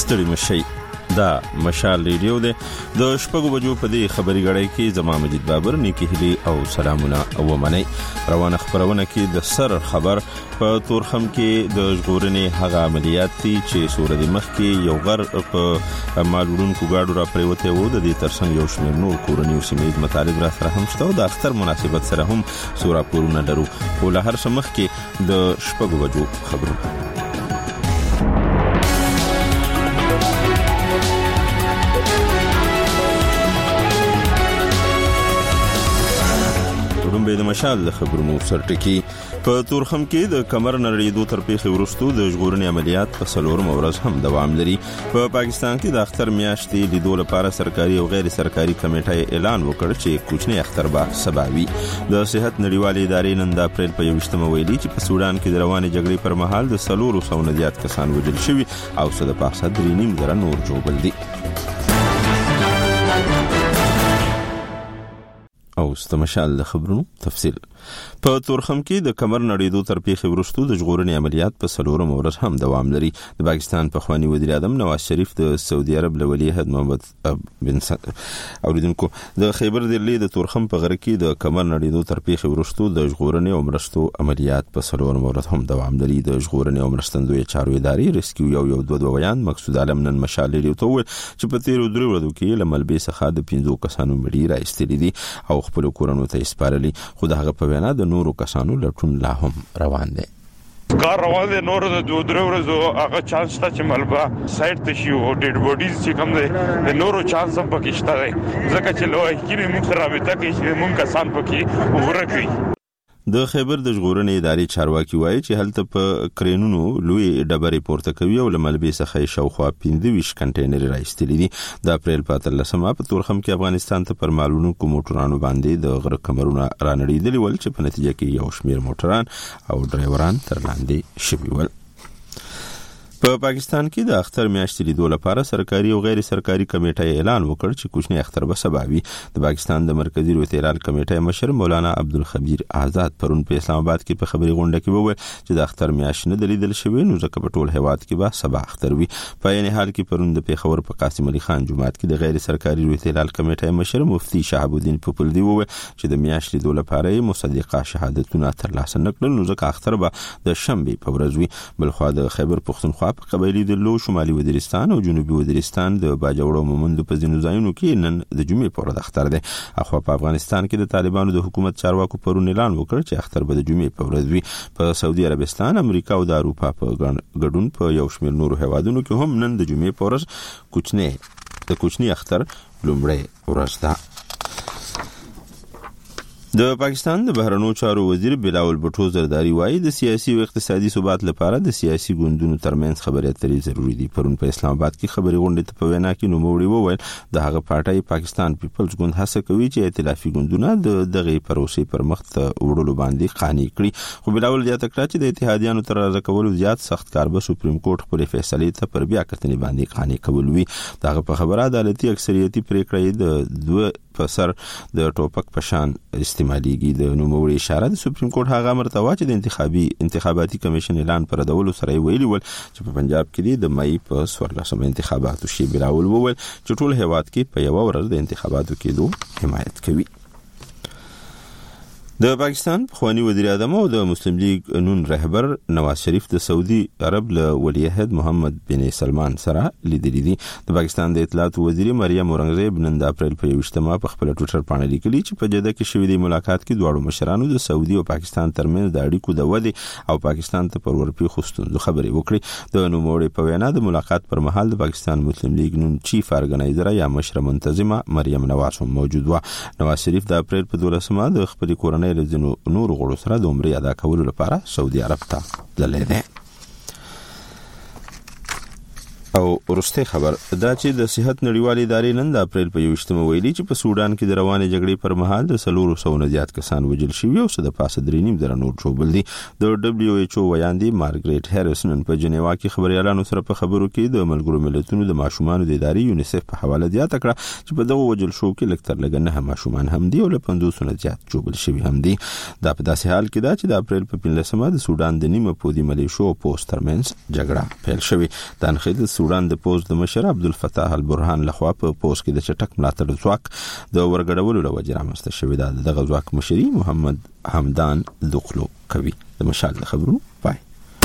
ستړي مشي. دا مشال ریډیو دی. د شپږو بجو په دې خبري غړۍ کې زما مجید بابر نیکی هلی او سلامونه او منی. روانه خبرونه کې د سر خبر په تورخم کې د ژغورنې هغه عملیات دي چې سورې مخ کې یو غر په مالورونکو گاډو را پریوته و. د دې ترڅنګ یو شمېر نور کورنیو سیمې مطالب را سره هم شته او د اختر مناسبت سره هم سورا پورونه لرو. خو له هر څه مخ کې د شپږو بجو خبرونه. د مشال خبرونو سرټکی. په تورخم کې د کمر نړیدو تر پیښې وروسته د ژغورنې عملیات په څلورمه ورځ هم دوام لري. په پاکستان کې د اختر میاشتې لیدو لپاره سرکاري او غیر سرکاري کمیټه اعلان وکړ چې کوچنی اختر به سبا وي. د صحت نړیوالې ادارې نن د اپریل په 21 ویلي چې په سودان کې د روانې جګړې پر مهال د 400 زیات کسان وژل شوي او څه د پاسه 3.5 نور ژوبل دي. او ستمشال د خبرونو تفصیل. په تورخم کې د کمر نړیدو تر پیښې وروسته د ژغورنې عملیات په څلورمه ورځ هم دوام لري. د پاکستان پخوانی وزیر اعظم نواز شریف د سعودي عرب له ولی عهد محمد بن اوریدونکو د خیبر دلی د تورخم په غره کې د کمر نړیدو تر پیښې وروسته د ژغورنې او مرستو عملیات په څلورمه ورځ هم دوام لري. د ژغورنې او مرستندوی چارو ادارې ریسکیو یو بیان مقصود عالم نن مشال لري ته چې په تیرو درې ورځو کې لملبې څخه د 5 کسانو مړي راایستلې دي او خپل کورونو ته سپارلي. خو دغه په وینا د نورو کسانو لټون لا هم روان دي. کار روان دي. نور د 2 ورځو هغه چانس ته چې ملبا سایت ته شي او ډیډ بوډیز چې کوم دي د نورو چانس هم پکې شته دی ځکه چې لوی کې موږ رابطه کوي چې موږ کسان پکې ورکوي. د خیبر د ژغورنې ادارې چارواکي وایي چې هلته په کرینونو لوی ډبرې پورته کوي او لملبې څخه شاوخوا 25 کنټینر راایستلې دي. د اپریل په 13 په تورخم کې افغانستان ته پر مالونکو موټرانو باندې د غره کمرونه رانړېدلي ول چې په نتیجه کې یو شمېر موټران او ډرایوران تر لاندې شوي ول. په پاکستان کې د اختر میاشتې لیدو لپاره سرکاري او غیر سرکاري کمیټه اعلان وکړ چې کوچنی اختر به سبا وي. د پاکستان د مرکزی روتیرال کمیټه مشر مولانا عبدالخبیر آزاد پرون په اسلام آباد کې په خبري غونډه کې وویل چې د اختر میاشت نه دلیدل شوی نو ځکه په ټول هیواد کې به سبا اختر وي. په یعنی حال کې پرون د پیښور په قاسم علي خان جومات کې د غیر سرکاري روتیرال کمیټه مشر مفتی شهاب الدین پوپلدی وویل چې د میاشت لیدو لپاره مصدقه شهادتونه ترلاسه نکړل نو ځکه اختر به د شنبه په ورځ وي. بلخوا د خیبر پختونخوا په قبایلی د لو شمالي وزیرستان او جنوبي وزیرستان د باجوړو مومند په ځینو ځایونو کې نن د جمعې په ورځ اختر دی. اخو په افغانستان کې د طالبانو د حکومت چارواکو پرون اعلان وکړ چې اختر به د جمعې په ورځ وي. په سعودي عربستان، امریکا او د اروپا په ګډون په یو شمېر نورو هیوادونو کې هم نن د جمعې په ورځ کوچنی اختر لومړی ورځ ده. د پاکستان د بهرنیو چارو وزیر بلاول بټو زرداری وایي د سیاسي او اقتصادي ثبات لپاره د سیاسي ګوندونو ترمنځ خبرې اترې ضروری دي. پرون په اسلام آباد کې خبري غونډه ته په وینا کې نوموړي وویل د هغه پارټي پاکستان پیپلز ګوند هڅه کوي چې ائتلافي ګوندونه دغه پروسې پر مخ ته وړلو باندې قانع کړي. خو بلاول زیاته کړه چې د اتحادیانو تر راځه کولو زیات سخت کار به سپریم کورټ خپل فیصله ته پر بیا کتنې باندې قانع کول وي. دغه په خبره عدالتي اکثریتي پریکړې د 2 په سر د ټوپک پشان استعماليږي. د نوموړي اشاره د سپریم کورټ هغه مرتبه چې د انتخاباتي کمیشن اعلان پر دولو سره ویلي ول چې په پنجاب کې د مئی په 14 انتخاباتو شی بلاول وویل چې ټول هیواد کې په یو ورځ د انتخاباتو کېدو حمایت کوي. د پاکستان پخوانی وزیر اعظم او د مسلم لیگ نون رهبر نواز شریف د سعودي عرب له ولی عهد محمد بن سلمان سره لیدلي دي. د پاکستان د اطلاعات وزیر مریم اورنګزیب نن د اپریل په 21 په خپل ټویټر باندې لیکلي چې په جده کې شوې د ملاقات کې دواړو مشرانو د سعودي او پاکستان ترمنځ د اړیکو د ودې او پاکستان ته پر ورپی خوستونزو خبرې وکړي. د نوموړي په وینا د ملاقات پر مهال د پاکستان مسلم لیگ نون چیف ارګنایزر یا مشر منتظمه مریم نواز هم موجود و. نواز شریف د اپریل په 12 د خپل کورنۍ لزنو نور غړو سره د عمرې ادا کولو لپاره سعودي عرب ته تللی دی. او ورسته خبر دا چې د صحت نړیوالې ادارې نن د اپریل په 21 ویلي چې په سودان کې د روانې جګړې پر مهال د 400 زیات کسان وژل شوي او څه د پاسه 3.5 نور ژوبل دي. د دبليو ایچ او ویاندې مارګریټ هریسن په جنیوا کې خبريالانو سره په خبرو کې د ملګرو ملتونو د ماشومان د ادارې یونیسف په حواله زیاته کړه چې په دغه وژل شو کې لکتر لګ نه ماشومان هم دي او له 500 زیات ژوبل شوي هم دي. دا په داسې حال کې دا چې د اپریل په 15 د سودان د نیمه پودي ملیشو او پوسټ ترمنځ جګړه پیل شوې. د انخیل وړاندې پوز د مشر عبدالفتاح البرهان لخوا په پوز کې د چټک ملاتړ ځواک د ورګډولو لوجه رامنځته شوې ده. دغه ځواک مشري محمد حمدان دخلو کوي. د مشال خبرونو پای.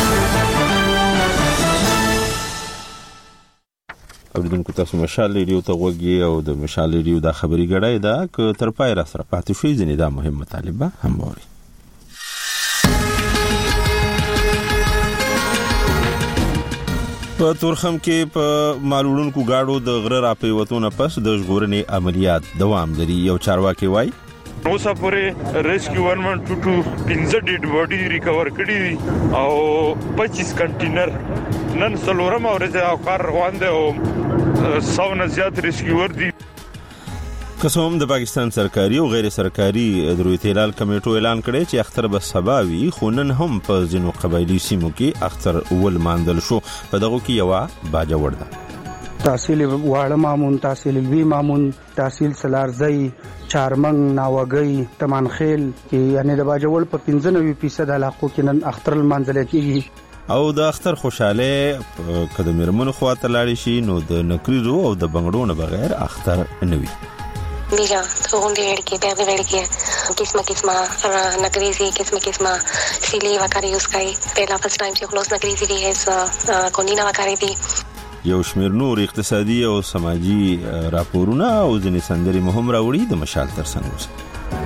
اوریدونکو تاسو مشال ریډیو ته وګورئ او د مشال ریډیو د خبري غړای دا ک تر پای را سره پاتې شوي ځنې دا مهم مطالبه هم ووري. په تورخم کې په مالوړونکو گاډو د غره راپیوتونه پس د ژغورنې عملیات دوام لري. یو چارواکي وایي نو سپورې ریسکیو 112 15 ډیډ باډي ریکور کړي او 25 کنټینر نن سلورم اورځه او کار روان دي او 100 نه زیات ریسکیور دي. قسم د پاکستان سرکاري او غیر سرکاري دروي تلال کمیټو اعلان کړی چې اختر به سباوي خونن هم په ځینو قبایلی سیمو کې اختر ول ماندل شو. په دغه کې یو باجوړ ده. تحصیل واړه مامون، تحصیل لوی مامون، تحصیل سلارزئی، چارمنګ، ناوګئی، تمانخیل کې یعنی د باجوړ په 95% علاقو کې نن اختر منځل کېږي او د اختر خوشاله کده مرمن خواته لاړ شي نو د نکریزو او د بنگړو نه بغیر اختر نه وي. Mira, segundo que perde ver que kisma nagrizi kisma sili vakari uskai pela first time se خلاص nagrizi di es konina vakari di. یو شمیر نور اقتصادي او سماجی راپورونه او ځینې سندري مهم راوړي. د مشال ترڅنګ اوسه.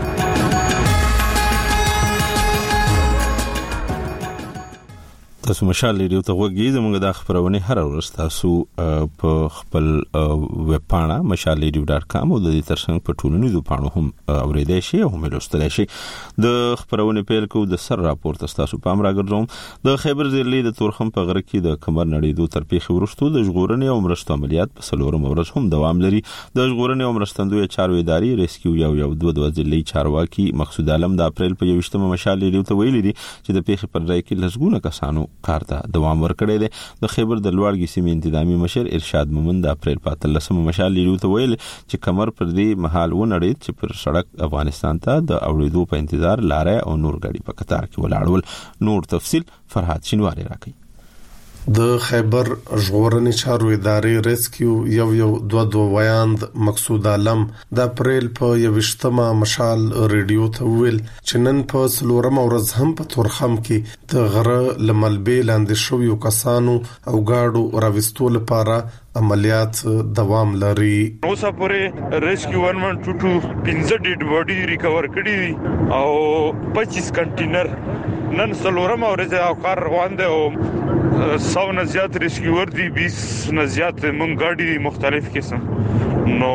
تاسو مشال ریډیو ته وګورئ. زموږ د خبرونه هر ورځ تاسو په خپل ویب پاڼه mashalradio.com او د دې ترڅنګ په ټولنیزو پاڼو هم اوریدئ شئ او هم لوستلای شئ. د خبرونه پیل کو د سر راپور تاسو په امر راګرځوم. د خیبر ضلع د تورخم په غره کې د کمر نړیدو تر پیښې ورستو د ژغورنې او مرستو عملیات په سلورم ورځ هم دوام لري. د ژغورنې او مرستندوی چارو ادارې ریسکیو یو 2 ضلعي چارواکي مقصود عالم د اپریل په 21 مشال ریډیو ته ویلي دي چې د پیښې پر ځای کې لسګونه کسانو کار ته دوام ورکړی دی. د خیبر د لوړګي سیمې انتظامی مشر ارشاد مومن د اپریل 15 مشال ریډیو ته ویل چې کمر پر دې محل ونړید چې پر سړک افغانستان ته د اوریدو په انتظار لارې او نور غاډي په قطار کې ولاړول. نور تفصیل فرحات شینواری راکړي. د خیبر ژغورنې چارو ادارې ریسکیو یو 2 ویاند مقصود عالم د اپریل په 21 مشال ریډیو ته ویل چې نن په سلورم ورځ هم په تورخم کې د غره لملبې لاندې شویو کسانو او گاډو راوستو لپاره عملیات دوام لري. نو سپورې ریسکیو 112 15 ډیډ باډي ریکور کړي او 25 کنټینر نن سلورم اورځه او کار روان دي او 100 نه زیات ریسکیور دي، 20 نه زیات مونږ گاډي مختلف قسم نو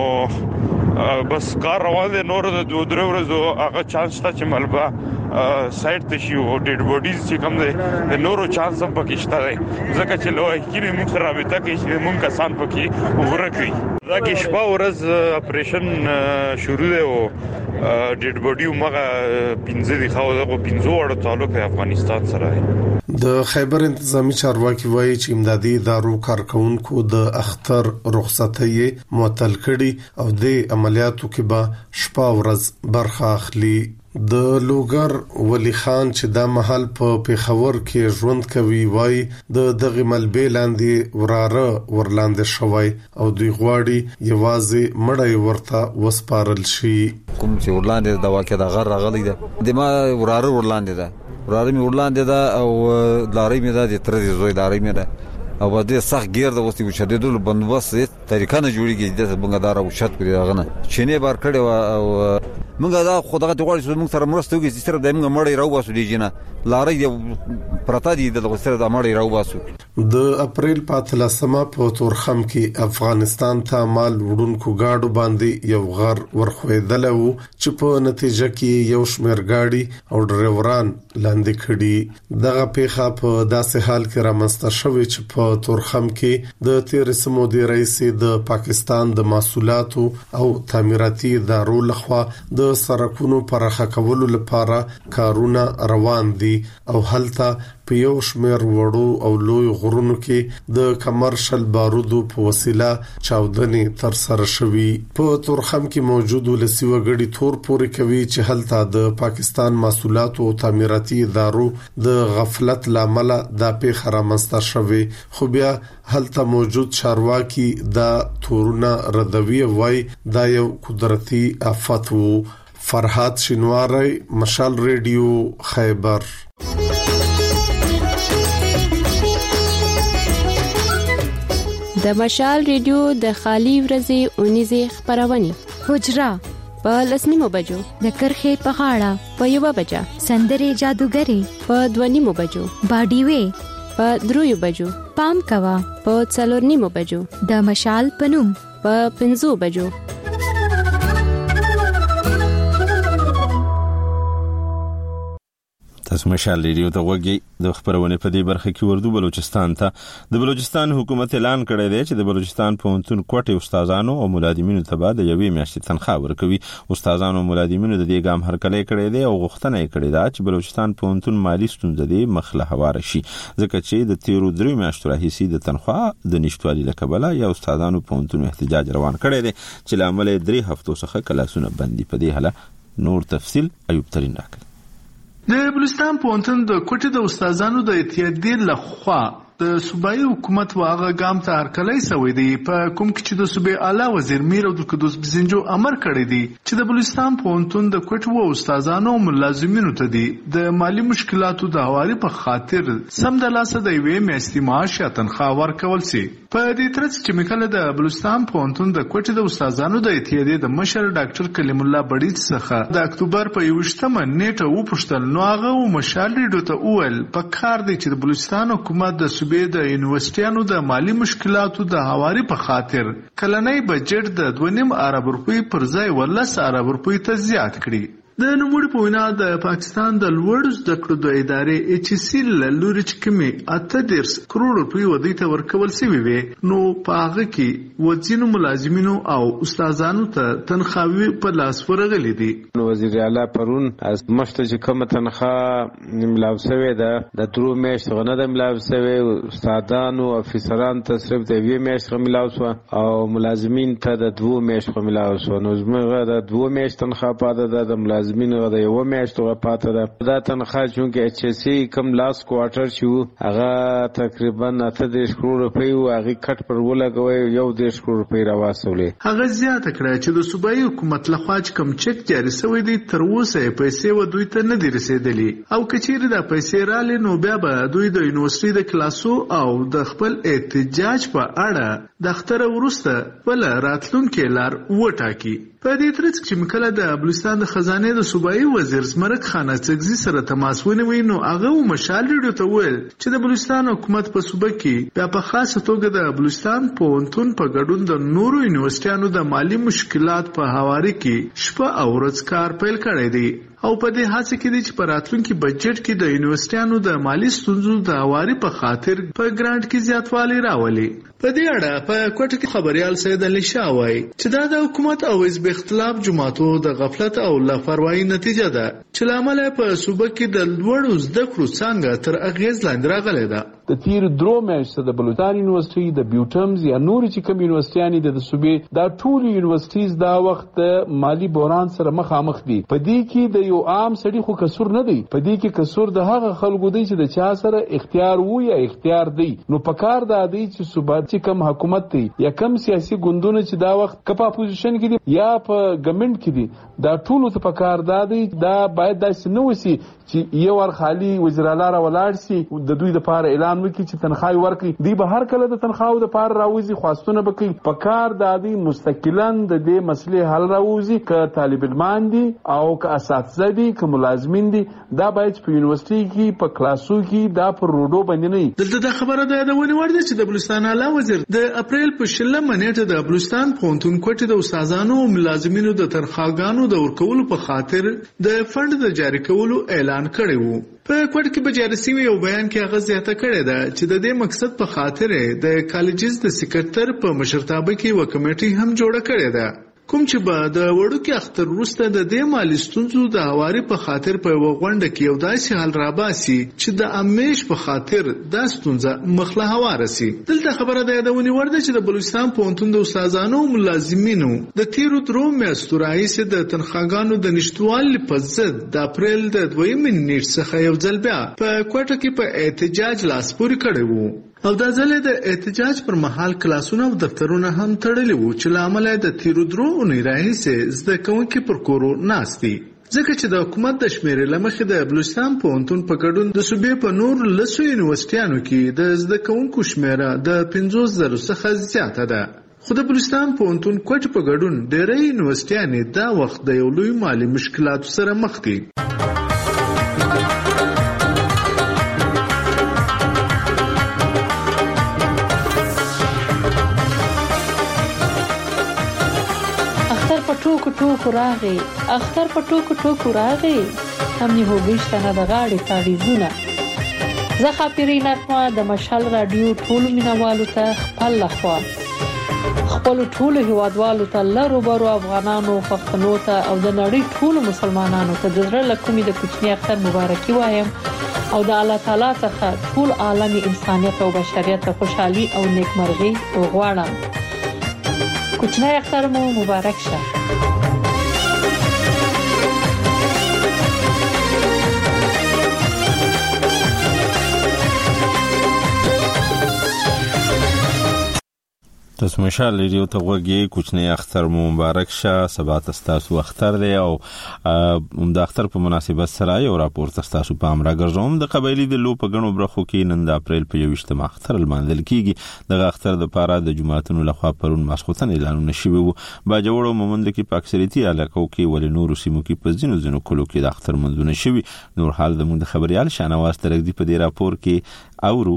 بس کار روان دي. نور د 2 ورځو هغه چانس ته چې ملبا سایت ته شي او ډیډ باډیز چې کوم دي د نورو چانس هم پکې شته دی ځکه چې لوی کینې مونږ رابطه کوي چې مونږ کسان پکې ورکوي. دا کې شپه ورځ اپریشن شروع دی او ډیډ باډي مغه 15 دی خو دغه 15 وړ تعلق افغانستان سره دی. د خیبر انتظامی چارواکي وایي چې امدادي ادارو کارکونکو د اختر رخصتۍ معطل کړي او د عملیاتو کې به شپه ورځ برخه اخلي. د لوګر ولی خان چې دا محل په پیښور کې ژوند کوي وایي د دغه ملبې لاندې وراره ورلاندې شوی او دوی غواړي یوازې مړی ورته وسپارل شي. کوم چې ورلاندې دا واقع د غر غلې ده د ما وراره ورلاندې ده وراره می ورلاندې ده او لارې می ده د تر دې زوی لارې می ده او د سخت گیر د وستي شدیدل بندوبست طریقه نه جوړیږي د بنګدار او شت کړي غنه چینه بار کړي او موږ دا خدای ته غواړو چې موږ سره مرسته وکړي چې سره د موږ مړی راو باسو دی جنا لارې پرتا دي د سره د مړی راو باسو. د اپریل 15 په تورخم کې افغانستان ته مال وړونکو گاډو باندې یو غر ورخویدل او چې په نتیجه کې یو شمیر گاډي او ډرایوران لاندې کړي. دغه پیښه په داسې حال کې رامنځته شوې چې په تورخم کې د 13 مودې رئیس د پاکستان د محصولاتو او تعمیراتي ادارو لخوا د سرکونو پرخه کولو لپاره کارونه روان دي او هلته په یو شمېر وړو او لوی غرونو کې د کمرشل بارودو په وسیله چاودنې تر سره شوي. په تورخم کې موجود ولسي وګړي تور پورې کوي چې هلته د پاکستان مسؤلات او تعمیراتي ادارو د غفلت لامل د پیښه رامنځته شوې، خو بیا هلته موجود چارواکي دا تورونه ردوي وای دا یو قدرتي آفت وو. فرحات شینواری، مشال ریډیو، خیبر. د مشال ریډیو د خالی ورځې اونیزه خبرونه حجرا په 10:00 بجو، د کرخه په غاړه په 1 بجه، سندره جادوګری په 2:30 بجو، باډي وی په 3 بجو، پام کوا په 4:30 بجو، د مشال پنوم په 5 بجو. تاسو مشال ریډیو ته وګورئ. د خبرونه په دې برخه کې وردو بلوچستان ته د بلوچستان حکومت اعلان کړی دی چې د بلوچستان پوهنتون کوټې استادانو او ملازمینو ته به د 1 میاشتې تنخواه ورکوي. استادانو او ملازمینو د دې ګام هرکلی کړی دی او غوښتنه یې کړې ده چې بلوچستان پوهنتون مالی ستونزې د مخله هواره شي، ځکه چې د 13 میاشتو راهیسې د تنخواه د نشټوالي له کبله یا استادانو پوهنتون احتجاج روان کړی دی چې لامل 3 هفتو څخه کلاسونه بندي. په دې حاله نور تفصيل ایوب ترين راکړي. د بلوچستان پوهنتون د کوټې د استادانو د اتحادیې لخوا د صوبایي حکومت واغه ګام ته هرکلی سوی دی، په کوم کې چې د صوبې اعلی وزیر میر عبدالقدوس بزنجو امر کړی دی چې د بلوچستان پوهنتون د کوټې و استادانو او ملازمینو ته دی د مالی مشکلاتو د هواري په خاطر سم د لاسه د 1 میاشتې معاش یا تنخواه ورکول شي. په دې ترڅ چې مکله د بلوچستان پوهنتون د کوټې د استادانو د اتحادیې د مشر ډاکټر کلیم الله بړیڅ څخه د اکتوبر په 21مه نیټه وپوښتل، نو هغه مشال ریډیو ته وویل په کار دی چې د بلوچستان حکومت د صوبې د یونیورسيټیانو د مالی مشکلاتو د هواري په خاطر کلنۍ بجټ د 2.5 ارب روپۍ پر ځای 10 ارب روپۍ ته زیات کړي. د نوموړي په وینا د پاکستان د لوړو زده کړو د ادارې HEC له لوري چې کومې 38 کروڑ روپۍ ودی ته ورکول شوي وي، نو په هغه کې وزینو ملازمینو او استادانو ته تنخواهي په لاس ورغلي دي. وزیر اعلی پرون از مشته چې کومه تنخواه ملاو شوې ده د 3 میاشتو غنه د ملاو شوې، استادانو او افیسرانو ته صرف د 1 میاشتو ملاو شو او ملازمین ته د 2 میاشتو ملاو شو. نو زموږ د 2 میاشتو تنخواه پاده د ملازمینو د 1 میاشتو پاته ده. دا تنخواه چونکه HEC کم لاس کوارټر شو هغه تقریبا 38 کروڑ روپۍ او هغه کټ پر ولګوي 1 کروڑ روپۍ راواسولې. هغه زیاته کړه چې د صوبایي حکومت لخوا کوم چک جاری شوی دی تر اوسه پیسې و دوی ته نه دي رسیدلې، او کچېری د پیسې رالي نو بیا به دوی د یونیورسيټي د کلاسو او د خپل احتجاج په اړه د اختر ورسته بل راتلونکي لار وټاکي. په دې ترڅ کې مکله د بلوچستان د خزانه د صوبایي وزیر زمرک خان اڅکزي سره تماس ونیوي، نو هغه مشال ریډیو ته ویل چې د بلوچستان حکومت په صوبه کې بیا په خاصه توګه د بلوچستان پوهنتون په ګډون د نورو یونیورسيټیانو د مالی مشکلات په هواري کې شپه او ورځ کار پیل کړی دی، او په دې هڅه کې دي چې په راتلونکي بجټ کې د یونیورسيټیانو د مالی ستونزو د هواري په خاطر په ګرانټ کې زیاتوالی راولي. په دې اړه په کوټه کې خبريال سید علي شاه وایي چې دا د حکومت او حزب اختلاف جماعتو د غفلت او لاپروايي نتیجه ده چې لامل په صوبه کې د لوړو زده کړو څنګه تر اغیز لاندې راغلی ده. د تیر 3 میاشتې د بلوچستان یونیورسيټي د بیوټمز یا نور چې کوم یونیورسيټیانی د صوبې دا ټول یونیورسيټیز دا وخت مالی بحران سره مخامخ دي. په دې کې د یو عام سړي خو قصور نه دی، په دې کې قصور د هغه خلکو دی چې د چا سره اختیار وو یا اختیار دی. نو په کار دا دی چې صوبه چې کوم حکومت دی یا کوم سیاسي ګوندونه چې دا وخت کپا اپوزیشن کې دي یا په ګورنمنت کې دي، دا ټول ته په کار دا دی دا باید داسې نه وسی چې یو ور خالی وزیر اعلی را ولاړ سي د دوی لپاره اعلان وکړي چې تنخواه ورکړي، دی به هر کله د تنخواه لپاره راوځي خواستونه وکړي. په کار د دې مستقلاً د دې مسلې حل راوځي ک طالب علمان دي او ک اساتذه دي ک ملازمین دي، دا باید په یونیورسيټي کې په کلاسو کې دا پر روډو باندې نه. دلته د خبره ده د ونی ورده چې د بلوچستان اعلی وزیر د اپریل په 16 نیټه د بلوچستان پوهنتون کوټې د استادانو او ملازمینو د تنخواهګانو د ورکولو په خاطر د فند د جاری کولو اعلان کړی وو. په کوټ کې به جاری شوی یو بیان کې هغه زیاته کړې ده چې د دې مقصد په خاطر د کالجز د سکرټر په مشرتابه کې و کمیټي هم جوړه کړې ده. کوم چې به د وړوکي اختر وروسته د دې مالي ستونزو د هواري په خاطر په یوه غونډه کې یو داسې حل راباسي چې د امیش په خاطر دا ستونزه مخله هواره سي. دلته خبره د یادونې وړ ده چې د بلوچستان پوهنتون د استادانو او ملازمینو د تیرو 3 میاشتو راهیسې د تنخواګانو د نشتوالي په ضد د اپریل د 2 نیټ څخه یو ځل بیا په کوټه کې په احتجاج لاس پورې کړی وو او دا ځل د احتجاج پر مهال کلاسونه او دفترونه هم تړلي وو چې له امله د تیرو 3 اونۍ راهیسې زده کوونکي پر کورو ناست دي. ځکه چې د حکومت د شمیرې له مخې د بلوچستان پوهنتون په ګډون د صوبې په نور 10 یونیورسيټیانو کې د زده کوونکو شمیره د 50,000 څخه زیاته ده. خو د بلوچستان پوهنتون کوټ په ګډون ډېری یونیورسيټیانې دا وخت د یو لوی مالي مشکلاتو سره مخ دي. اختر په ټوکو راغی هم نه هوګشت نه د غاړې تاویزونه. زه خاطرې نغمه د مشال رادیو ټول مینوالو ته خپل لخوا خپل ټول هیوادوالو ته لرو برو افغانانو پښتنو ته او د نړۍ ټول مسلمانانو ته د زړه له کومې د کوچني اختر مبارکي وایم او د الله تعالی څخه ټول عالم انسانیت او بشریت ته خوشحالي او نیکمرغي وغواړم. کوچنی اختر مو مبارک شه. تاسو مشال ریډیو ته وګورئ. کوچنی اختر مو مبارک شه. سبا تاسو اختر دی او د اختر په مناسبت سره یو راپور تاسو په امر راګرځوم. د قبایلی د لو په غنو برخو کې نن د اپریل په 28 اختر المنځل کیږي. د اختر د پاره د جمعهتونو لخوا پرون ماسخوتن اعلان نشوي وو. باجوړو مومند کې په اکثریتي علاقو کې ول نور سیمو کې په ځینو کلو کې د اختر منځونه شوي. نور حال د مونږ خبريال شانواز ترګدي په دې راپور کې اورو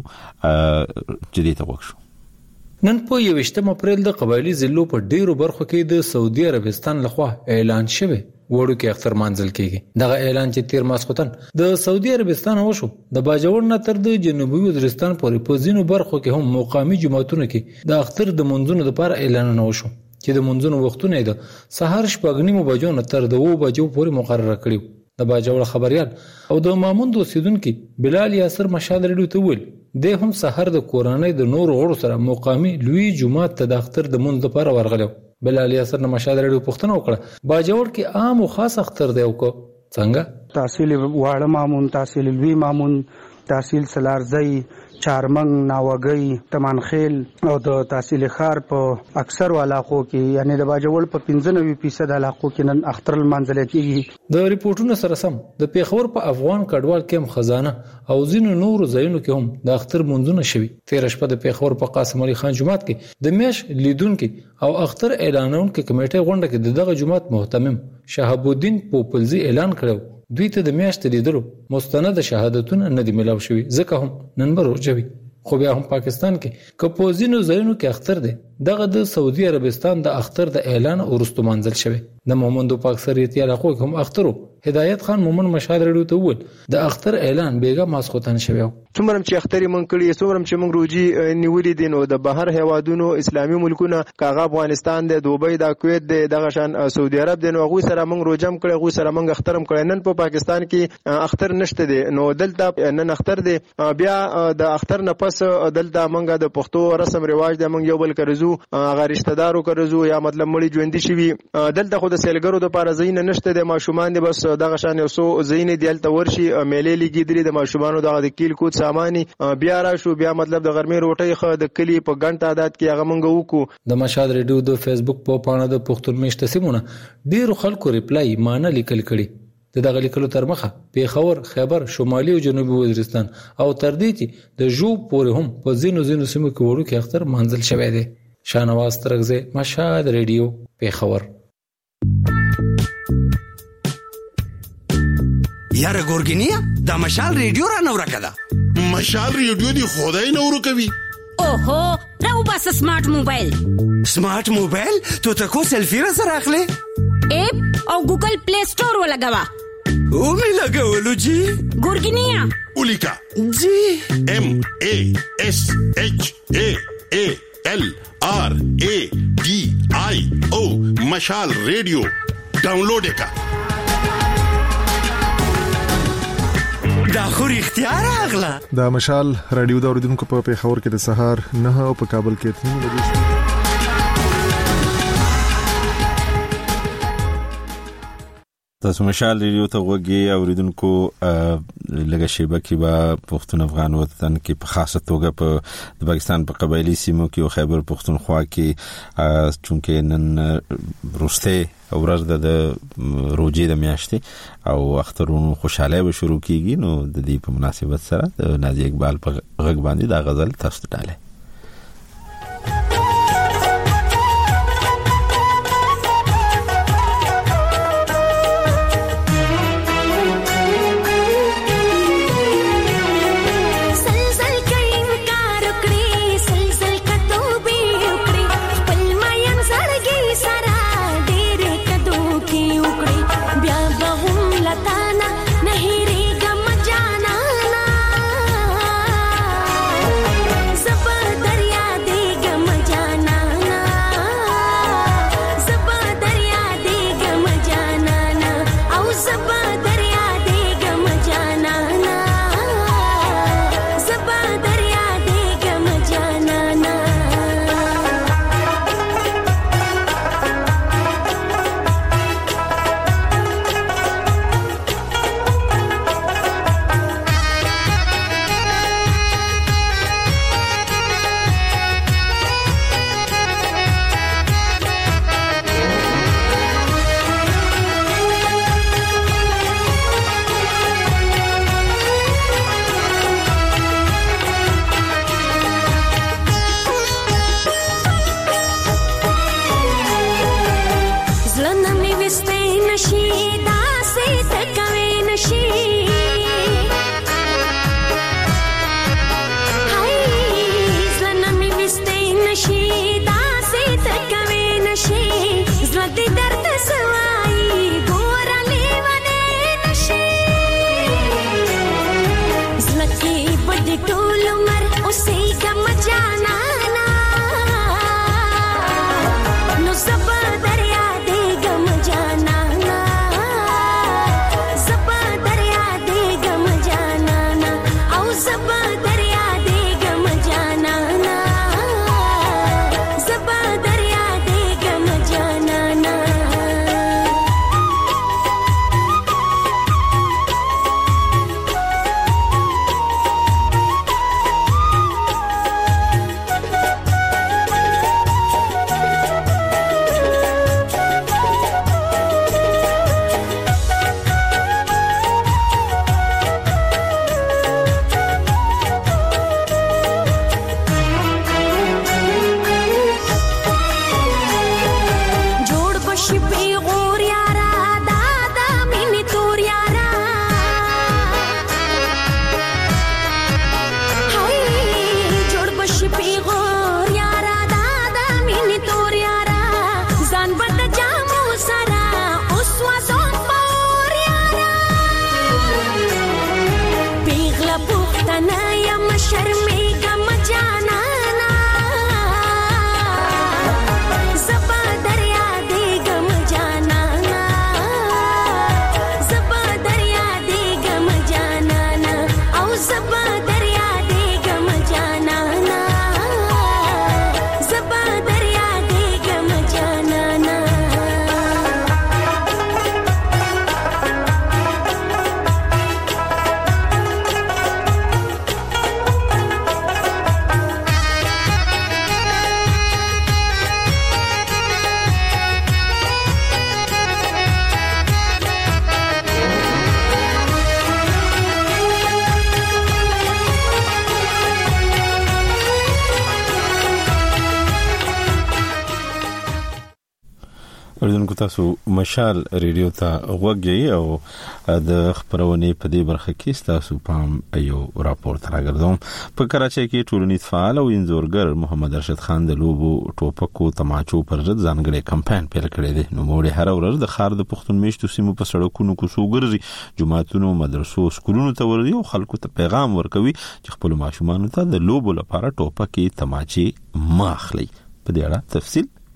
جدي توښو. نن په 28 اپریل د قبایلی ضلعو په ډیرو برخو کې د سعودي عربستان لخوا اعلان شوی وړو کې اختر منځل کېږي. دغه اعلان چې تیر ماسخوتن د سعودي عربستان وشو د باجوړ نه تر د جنوبي وزیرستان پورې په ځینو برخو کې هم مقامي جماعتونو کې د اختر د منځونو لپاره اعلان وشو چې د منځونو وختونه د سحر 8:30 بجو نه تر 2 بجو پورې مقرره کړي. د باجوړ خبريال او د ماموند اوسیدونکو بلال یاسر مشال ریډیو ته ویل د هم سحر د کورنۍ د نور غړو سره مقامي لوی جمعه ته د اختر د منځ لپاره ورغلو. بلال یاسر نه مشال ریډیو پوښتنه وکړه باجوړ کې عام او خاص اختر دی او کو څنګه تحصیل واړه مامون تحصیل لوی مامون تحصیل سلارزی چارمنګ ناوګي تمانخیل او د تحصیل خار په اکثر علاقو کې یعنی د باجوړ په 95% علاقو کې نن اختر المنځل کېږي. د ریپورتونو سره سم د پیښور په افغان کډوال کې خزانه او ځینو نور ځایونو کې هم د اختر منځونه شوي. 13 شپه د پیښور په قاسم علي خان جومات کې د میش لیدونکو او اختر اعلانونکو کمیټې غونډه کې دغه جومات محتمم شهاب الدین پوپلزی اعلان کړو دوی ته د میاشتې لیدلو مستند شهادتونه نه دي ملاو شوي ځکه هم نن به روجوي. خو بیا هم پاکستان کې کپوزینو ځایونو کې اختر دی. دغه د سعودي عربستان د اختر د اعلان ورستو منځل شوی. د مومندو په اکثریت علاقو کې هم اخترو. هدایت خان مومن مشال ریډیو ته وویل د اختر اعلان بیګه ماسخوتن شوی. څومره چې اختر مونږ کړی څومره چې مونږ روجي نیولې دي نو د بهر هیوادونو اسلامي ملکونه کاغه افغانستان د دوبۍ د کویت د شان سعودي عرب د نو غوي سره مونږ روجم کړی غوي سره مونږ اخترم کړی. نن په پاکستان کې اختر نشته دي نو دلته نن اختر دی. بیا د اختر نه پس دلته مونږ د پښتو رسم رواج د مونږ یو بل کرزو هغه رشتہ دارو کرزو یا مطلب مړي ژوند شي دلته خو د سیلګرو د لپاره زین نشته د ماشومان دي بس دغه شان یو سو زین دی دلته ورشي میلې لګي درې د ماشومانو د کیل کوت سامانی بیا را شو بیا مطلب د غرمې روټي خو د کلی په غنټه عادت کې هغه مونږ وکړو. د مشال ریډیو د فیسبوک په پاڼه د پښتون میشته سیمونه ډیر خلکو ریپلای مانه لیکل کړي. د دغه لیکلو تر مخه پیښور خیبر شمالي او جنوبي وزیرستان او تر دې چې د جو پورې هم په زینو سیمو کې وړو کې اختر منځل شوی دی. شانواز ترغزه مشال ریډیو پیښور. یاره ګورګینیا دا مشال ریډیو را نور کړه. مشال ریډیو دی خدای نور کوي. اوهو راو بس سمارټ موبایل. سمارټ موبایل ته تکو سلفی را سره اخلي اپ او ګوګل پلی سٹور ولګوا او می لګولو جی ګورګینیا اولیکا جی ام ا اس اچ ا ال ار ا ډي مشال ریډیو ډاونلوډ کړه. دا خو اختیار اغلا دا مشال رادیو دا اوریدونکو په پیښور کې د سهار 9 او په کابل کې 3 بجې. تاسو مشال ریډیو ته وګورئ اوریدونکو لږه شیبه کې به پښتون افغان وطن کې په خاصه توګه په پاکستان په قبایلی سیمو کې او خیبر پختونخوا کې چونکې نن روسته ورځ د روزې د میاشتې او اخترونو خوشاله به شروع کیږي. نو د دې په مناسبت سره د نازي اقبال په غږ باندې دا غزل تاسو ته ډاله. اوریدونکو تاسو مشال ریډیو ته وګورئ او د خبرونه په دې برخه کې تاسو پام ایو راپورټ راګرځوم. په کراچۍ کې ټولنیز فعال او انزورګر محمد ارشد خان د لوبو ټوپکو تماچو پر ضد ځانګړی کمپاین پیل کړی دی. نو موږ هر ورځ د خار د پښتون میشتو سیمو په سړکونو کوڅو ګرځي، جماعتونو، مدرسو، سکولونو ته ورځي او خلکو ته پیغام ورکوي چې خپل ماشومان ته د لوبو لپاره ټوپکې تماچې ماخلي. په دې اړه تفصیل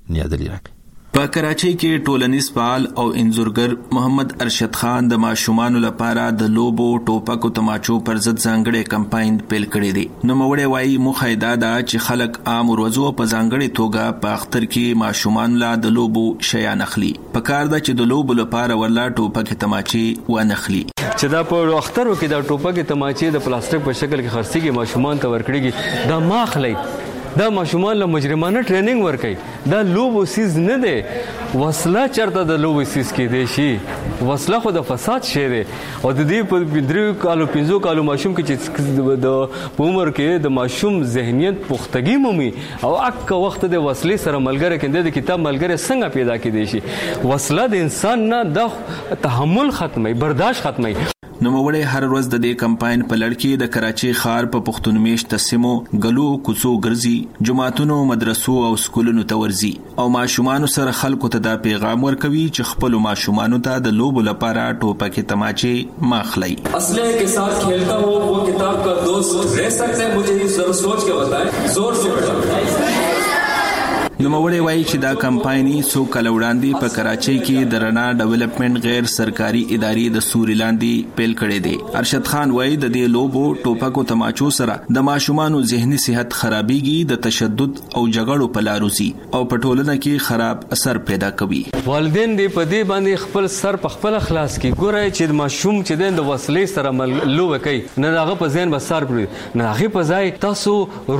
نیادلی راک. په کراچۍ کې ټولنیز فعال او انځورګر محمد ارشد خان د ماشومانو لپاره د لوبو ټوپکو تماچو پر ضد ځانګړی کمپاین پیل کړی دی. نوموړی وایي موخه دا ده چې خلک عام ورځو په ځانګړي توګه په اختر کې ماشومانو لا د لوبو شیان اخلي. په کار ده چې د لوبو لپاره ورلا ټوپکې تماچې ونخلي. چې دا په اخترو کې د ټوپکې تماچې د پلاستیک په شکل کې خرڅيږي ماشومان ته ورکړيږي دا ماخلي. دا ماشومان له مجرمانه ټریننګ ورکړي. دا لوبو سیز نه دی. وسله چرته د لوبو سیز کې دی شي. وسله خو د فساد شی دی او د دې په 3 کالو 5 کالو ماشوم کې چې د عمر کې د ماشوم ذهنیت پختګي مومي او اکه وخت د وسلې سره ملګری کېند د کتاب ملګری څنګه پیدا کېدی شي. وسله د انسان نه د تحمل ختمي برداشت ختمي. نوموړی هر ورځ د دې کمپاین په لړ کې د کراچۍ ښار په پښتون میشت سیمو ګلو کوڅو ګرځي، جماعتونو، مدرسو او سکولونو ته ورځي او ماشومانو سره خلکو ته دا پیغام ورکوي چې خپل ماشومانو ته د لوبو لپاره ټوپکې تماچې ماخلي. اسلحے کے ساتھ کھیلتا ہوں وہ کتاب کا دوست رہ سکتا ہے مجھے یہ ضرور سوچ کے بتائیں. زور سے بیٹا. نوموړی وایي چې دا کمپایني څو کال وړاندې په کراچۍ کې د رڼا ډیولپمنٹ غیر سرکاري ادارې د سوري لاندې پیل کړی دی. ارشد خان وایي د دې لوبو ټوپکو تماچو سره د ماشومانو ذهني صحت خرابېږي، د تشدد او جګړو په لار وځي او په ټولنه کې خراب اثر پیدا کوي. والدین دې په دې باندې خپل سر په خپل خلاص کې ګورای چې ماشوم چې د وسلې سره لوبه کوي نه هغه په ذهن بسار پړي نه هغه په ځای تاسو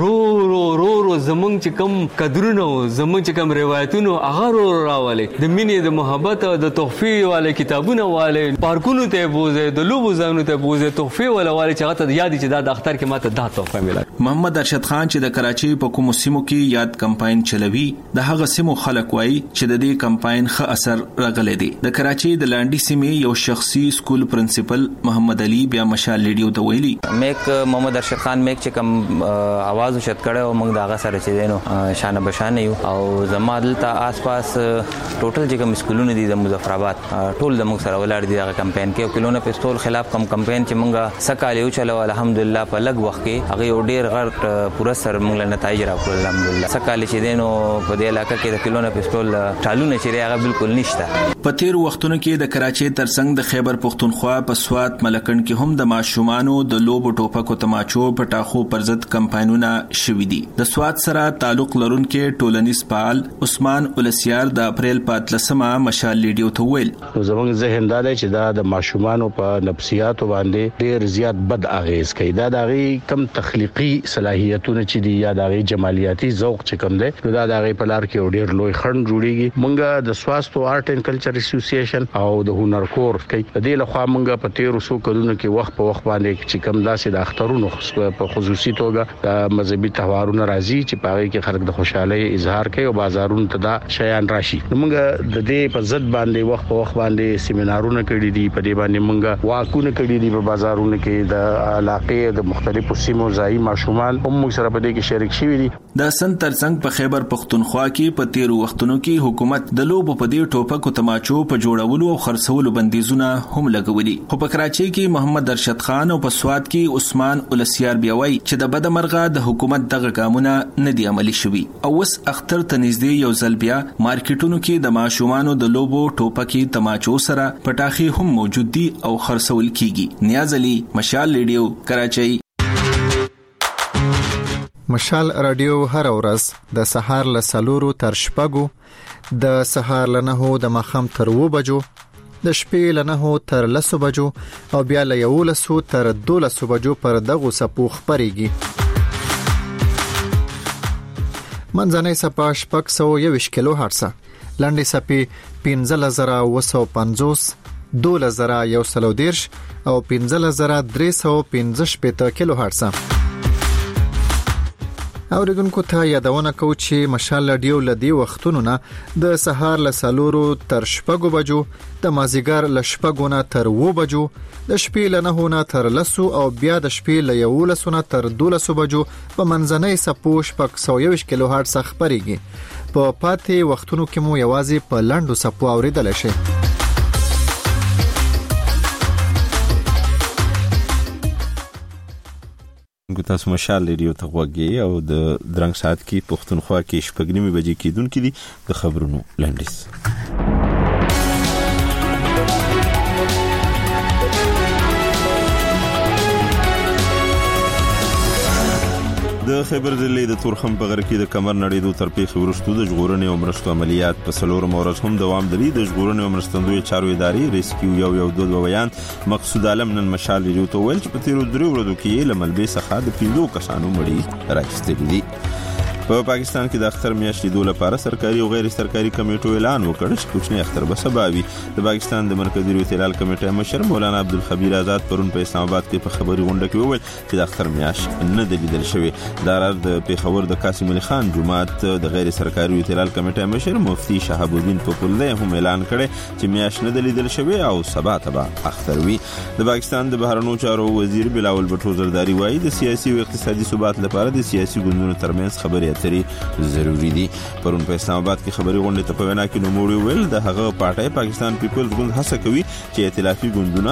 رو زمونږ چې کم قدرونه زمونږ چې کوم روایتونو هغه راولي د مینې د محبت او د تحفې والے کتابونه والے پارکونو ته بوزي د لوبو ځایونو ته بوزي تحفې والے چې هغه ته یاد چې دا د اختر کې ماته دا تحفه ملي. محمد ارشد خان چې د کراچۍ په کوم سیمو کې یاد کمپاین چلوي د هغه سیمو خلک وایي چې د دې کمپاین ښه اثر راغلی دی. د کراچۍ د لاندې سیمې یو شخصي سکول پرنسپل محمد علي بیا مشال ریډیو ته ویلي میک محمد ارشد خان میک چې کوم आवाज وشت کړه او موږ دا هغه سره چې دینو شان بشان یو او زما دلته آس پاس ټوټل چې کوم سکولونه دي د مظفر آباد ټول د موږ سره ولر دي دا کمپاین کې کلونه پستول خلاف کم کمپاین چې موږ سکاله یو چلو الحمدلله په لګ وخت کې هغه ډیر غټ پورا سر موږ له نتایج راکړل الحمدلله. سکاله چې دینو په دې علاقې کې د کلونه پستول چالوونه چې هغه بالکل نشته. په تیر وختونو کې د کراچۍ ترڅنګ د خیبر پختونخوا په سوات ملکن کې هم د ماشومانو د لوبو ټوپکو تماچو په ټاخو پر ضد کمپاینونه شوي دي. د سوات سره تعلق لرونکي ټولنیز فعال عثمان اولسیار د اپریل په 13مه مشال ریډیو ته ویل زموږ ذهن دا دی چې دا د ماشومانو په نفسیاتو باندې ډیر زیات بد اغیز کوي. دا دغه کم تخلیقي صلاحیتونه چې دی یا دغه جمالیاتي ذوق چې کم دی دا دغه په لار کې ډیر لوی خند جوړیږي. مونږ د سواستو آرټ اینڈ کلچر اسوسییشن او د هنر کور کې د لخوا مونږ په 1300 کلونو کې وخت په وخت باندې چې کم داسې د اخترونو په خصوصي توګه د مذهبي تهوارونو راځي چې په هغه کې خلک د خوشحالي اظهار کوي او بازارونو ته دا شیان راشي. موږ د دې په ضد باندې وخت په وخت باندې سیمینارونه کړي دي، په دې باندې موږ واکونه کړي دي په بازارونو کې د علاقې د مختلفو سیمو ځای ماشومان هم موږ سره په دې کې شریک شوي دي. د سن ترڅنګ په خیبر پختونخوا کې په 13 وختونو کې حکومت د لوبو په دې ټوپکو تماچو په جوړولو او خرڅولو بندیزونه هم لګولي. خو په کراچۍ کې محمد ارشد خان او په سوات کې عثمان اولسیار بیا وایي چې د بدمرغه د حکومت دغه ګامونه نه دي عملي شوي او اوس اختر ته نږدې یو ځل بیا مارکیټونو کې د ماشومانو د لوبو ټوپکې تماچو سره پټاخي هم موجود دي او خرڅول کیږي. نیاز علي، مشال ریډیو، کراچۍ. مشال رادیو هر ورځ د سهار له 4 تر 6، د سهار له 9 د ماخام تر 2 بجو، د شپې له 9 تر 10 بجو او بیا له 11 تر 12 بجو پر دغه سپو خبريږي. منځنۍ سپا 621 کیلو هرتز، لاندې سپي 15950، 2130 او 15315 کیلو هرتز. اوریدونکو ته یادونه کوم چې مشال رادیو لدی وختونو نه د سهار له 4 تر 6 بجو، د مازیګر له 6 نه تر 2 بجو، د شپې له 9 نه تر 10 او بیا د شپې له 11 نه تر 12 بجو په منځنۍ سپو 621 کیلو هرتز خبريږي. په پاتې وختونو کې مو یوازې په لاندو سپو اوریدل شي. تاسو مشال ریډیو ته غوږی او د درنګ ساعت کې پښتونخوا کې شپږنیمه بجې کېدونکې دي د خبرونو لنډیز. د خیبر ضلع د تورخم په غره کې د کمر نړیدو تر پیښې وروسته د ژغورنې او مرستو عملیات په څلورم ورځ هم دوام لري. د ژغورنې او مرستندوی چارو ادارې ریسکیو یو دوه بیان مقصود عالم نن مشال ریډیو ته ویل چې په تیرو درې ورځو کې له ملبې څخه د 15 کسانو مړي راایستل دي. په پاکستان کې د اختر میاشتې دوه لپاره سرکاري او غیر سرکاري کمیټو اعلان وکړ چې کوچنی اختر به سبا وي. د پاکستان د مرکزی ریاستلال کمیټې مشر مولانا عبدالخبیر آزاد پرون په اسلام آباد کې په خبري غونډه کې وویل چې د اختر میاشت نه د لیدل شوی. د پیښور د قاسم علي خان جماعت د غیر سرکاري ریاستلال کمیټې مشر مفتی شهاب الدین پوپلده هم اعلان کړی چې میاشت نه د لیدل شوی او سبا تبا اختر وي. د پاکستان د بهرنیو چارو وزیر بلاول بټو زرداری وایي د سیاسي او اقتصادي ثبات لپاره د سیاسي ګوندونو ترمنځ خبرې اترې ضروری دي. پرون په اسلام آباد کې خبري غونډه ته په وینا کې نوموړي ویل د هغه پارټي پاکستان پیپلز ګوند هڅه کوي چې ائتلافي ګوندونه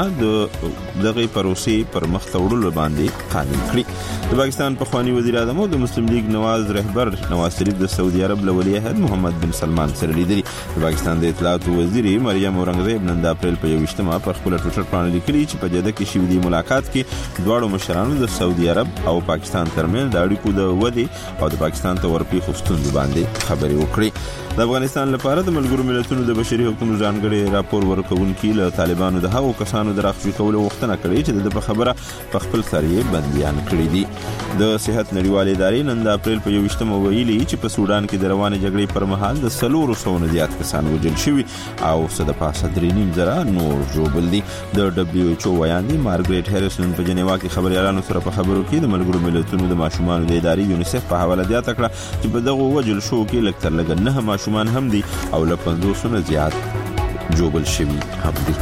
دغه پروسې پر مخ وړلو باندې قانون کړي. د پاکستان په خواني وزیر اعظم او د مسلم لیگ نواز رهبر نواز شریف د سعودي عرب له ولی عہد محمد بن سلمان سره لیدلي. د پاکستان د اطلاعات وزیر مریم اورنګزیب نن د اپریل په 21مه پر خپل ټویټر باندې لیکلي چې په جده کې شوی دی ملاقات کې دواړو مشرانو د سعودي عرب او پاکستان ترمنځ د اړیکو د ودی او د پاکستان ته ورپیښو ستونزو باندې خبرې وکړي. د افغانستان لپاره د ملګرو ملتونو د بشري حقوقو ځانګړي راپور ورکونکي له طالبانو د هغو کسانو د راخوي کولو غوښتنه کړې چې د خبره په خپل سر یې بنديان کړي دي. د صحت نړیوالې ادارې نن د اپریل په 21مه ویلي چې په سودان کې د روانې جګړې پر مهال د 400 زیات کسان وژل شوي او څه د پاسه 3.5 نور ژوبل دي. د WHO ویاندې مارګریټ هریس نن په جنیوا کې خبريالانو سره په خبرو کې د ملګرو ملتونو د ماشومان د ادارې یونیسف په حواله زیاته کړه چې په دغه وجل شو کې لکتر لګ نه ماشومان هم دي او له 500 زیات جوبل شوي هم دي.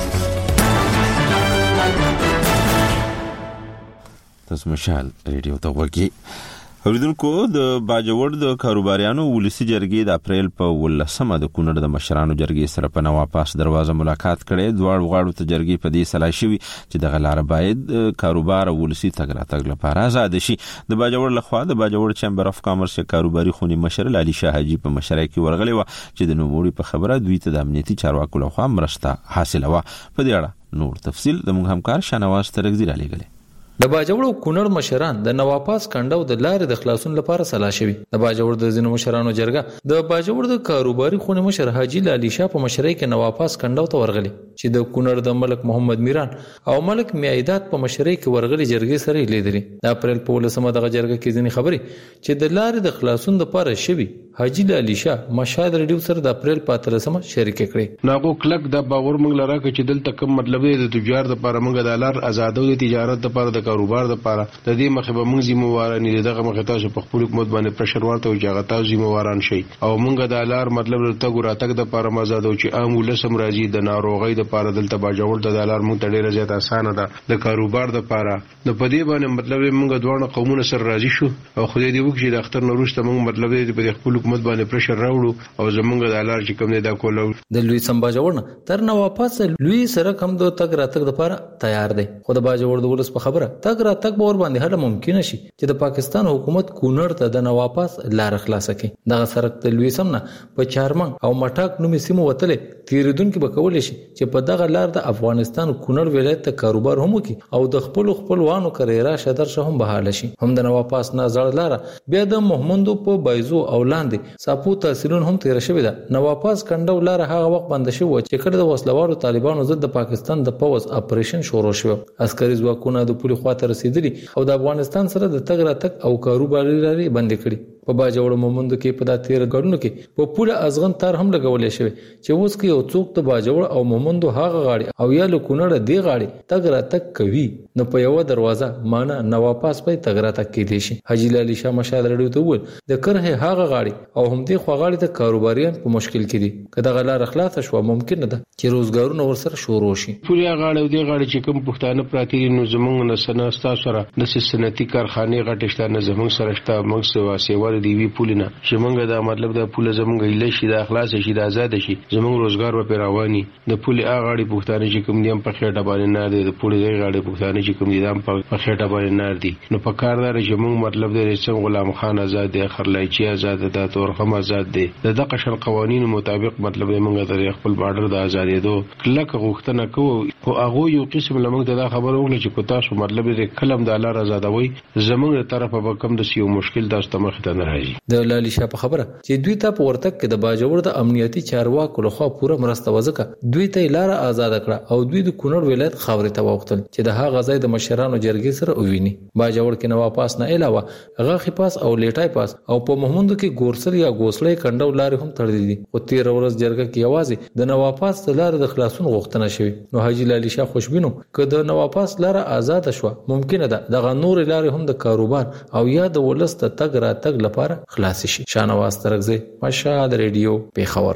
تاسو مشال ریډیو ته وګورئ. اوریدونکو د باجوړ د کاروباریانو ولسی جرګې د اپریل په 18مه د کونړ د مشرانو جرګې سره په نوا پاس دروازه ملاقات کړي. دواړو غاړو ته جرګې په دې صلاح شوي چې د غلار باید کاروبار او ولسی تګ راتګ لپاره آزاد شي. د باجوړ لخوا د باجوړ چیمبر اف کامرس کاروباري خونی مشر علي شاه حاجی په مشرۍ کې ورغلی و چې د نوموړي په خبره دوی ته د امنیتي چارواکو لخوا مرسته حاصله و. په دې اړه نور تفصیل د موږ همکار شانواز ترګزیر علی ګله. د باجوړ کونړ مشران د نواپاس کندو د لارې د خلاصون لپاره صلاح شوي. د باجوړ د ځینو مشرانو جرګه د باجوړ د کاروباري خونې مشر حاجی علي شاه په مشرۍ کې نواپاس کندو ته ورغلي چې د کونړ د ملک محمد میران او ملک میعیدات په مشرۍ کې ورغلي جرګې سره لیدلي. د اپریل په 18مه دغه جرګه کې ځینې خبرې چې د لارې د خلاصون لپاره شوي حاجی علي شاه مشهد ریډیو سره د اپریل په 13مه شریک کړي. ناغو کلک د باور موږ لره چې دلته کوم مطلب دی د تجارت لپاره موږ د لار آزادو د تجارت لپاره د کاروبار لپاره د دې مخه به موږ ذمہواران دي. دغه مخه تاسو په خپل حکومت باندې پرشر ورته او چې تاسو ذمہواران شي او موږ د لار مطلب ته ګوراتک د لپاره مزاد او چې عام ولسم راځي د ناروغي د لپاره دلته باجوړ د لار موږ ته ډیره زیات اسانه ده د کاروبار لپاره. د پدې باندې مطلب موږ دوه قومونه سره راځي شو او خو دې وکړي د اختر نوروسته موږ مطلب دې په خپل حکومت باندې پرشر راوړو او زمونږ د لار چې کوم دی دا کولو. د لوی سم باجوړ تر نو واپس لوی سره کوم د تګ راتګ لپاره تیار دی. خو د باجوړ د ولس په خبره تګ راتګ به ور باندې هله ممکن شي چې د پاکستان حکومت کونړ ته د نو واپس لار خلاص کړي. دغه سرک د لوی سم نه په چارمنګ او مټاک نومي سیمو وتلې تیریدونکو به کول شي چې په دغه لار د افغانستان کونړ ولایت ته کاروبار هم وکړي او د خپلوانو کریرا شدر شه هم بحاله شي. هم د نو واپس نه زړه لار بیا د محمدو په بایزو او لاندې ساپو تحصیلون هم تیر شوی ده. نو واپس کندو لار هغه وخت بند شو چې کړه د وسلوارو طالبانو ضد د پاکستان د پوز اپریشن شروع شو. عسکري ځواکونه د پولی خواته رسیدلي او د افغانستان سره د تګ راتګ او کاروباري لارې بند کړي. په باجوړ مومند کې په داتیر غړونو کې په پوله ازغن تار هم لګولې شوی چې اوس کې یو څوک د باجوړ او مومند هغه غاړي او یا له کونړ دی غاړي تګ راتګ کوي نو په یو دروازه مانه نو واپس په تګ راتګ کې دي شي. حاجی علي شاه مشهد ریډیو ته ول د کرهه هغه غاړي او هم دی خو غاړي ته کاروباریان په مشکل کې دي. کله غلار اخلاص شو ممکن ده چې روزګارونه ورسره شروع شي. پوله غاړي او دی غاړي چې کوم پښتانه پراتی نو زمونږ نه سناستا سره د صنعتي کارخانه غټشته نه زمونږ سره شته موږ سوا سیوا غواړي دی وی پولینه چې موږ دا مطلب دا پول زموږ ایله شي د اخلاص شي د آزاد شي زموږ روزګار په رواني د پول اغاړي پښتانه چې کوم دي هم په خېټه باندې نه دي د پول دی غاړي پښتانه چې کوم دي هم په خېټه باندې نه دي نو په کار دار چې موږ مطلب د رئیس غلام خان آزاد دی خرلایچی آزاد ده تورخم آزاد دی د دغه شل قوانینو مطابق مطلب موږ د خپل بارډر د آزادېدو کلک غوښتنه کوو خو هغه یو قسم لمنګ دا خبره وکړه چې تاسو مطلب دې کلم د الله آزادوي زموږ طرفه به کوم د یو مشکل تاسو ته مخ ته نه راځي د لالی شاه په خبره چې دوی ته په ورتک کې د باجوړ د امنیتي چارواکو لخوا پوره مرسته وزکه دوی ته لار آزاد کړه او دوی د کونړ ولایت خاورې ته وختل چې د هغه ځای د مشرانو جرګې سره وویني باجوړ کې نواب پاس نه علاوه غاخي پاس او لیټای پاس او په محمود کې ګورسل یا ګوسلې کنډو لارې هم تړلې دي او 13 ورځ جرګه کې आवाज د نواب پاس لار د خلاصون غوښتنه شوی نو حاجی لالی شاه خوشبینو که د نواب پاس لار آزاد شوه ممکنه ده د نور لارې هم د کاروبار او یا د ولست تګ را تګ لپاره خلاص شي شانواز ترغزه مشهد ریډیو پیښور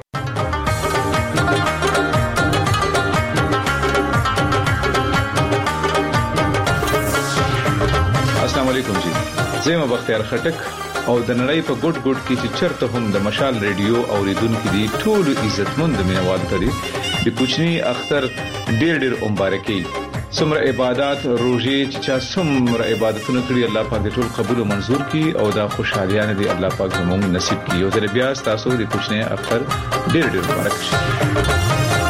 السلام علیکم جی زما بختیار خټک او د نړۍ په ګډ ګډ کې چې چرته هم د مشال ریډیو اوریدونکو دي ټول عزتمند مینوال کړي د کوچنی اختر ډېر مبارکي سمره عبادت روزي چې سمره عبادتونه کړی الله پاک دې ټول قبول او منزور کړي او دا خوشحاليانه دې الله پاک زموږ نصیب کړي او زه بیا تاسو د کوچنی اختر ډېر مبارک شي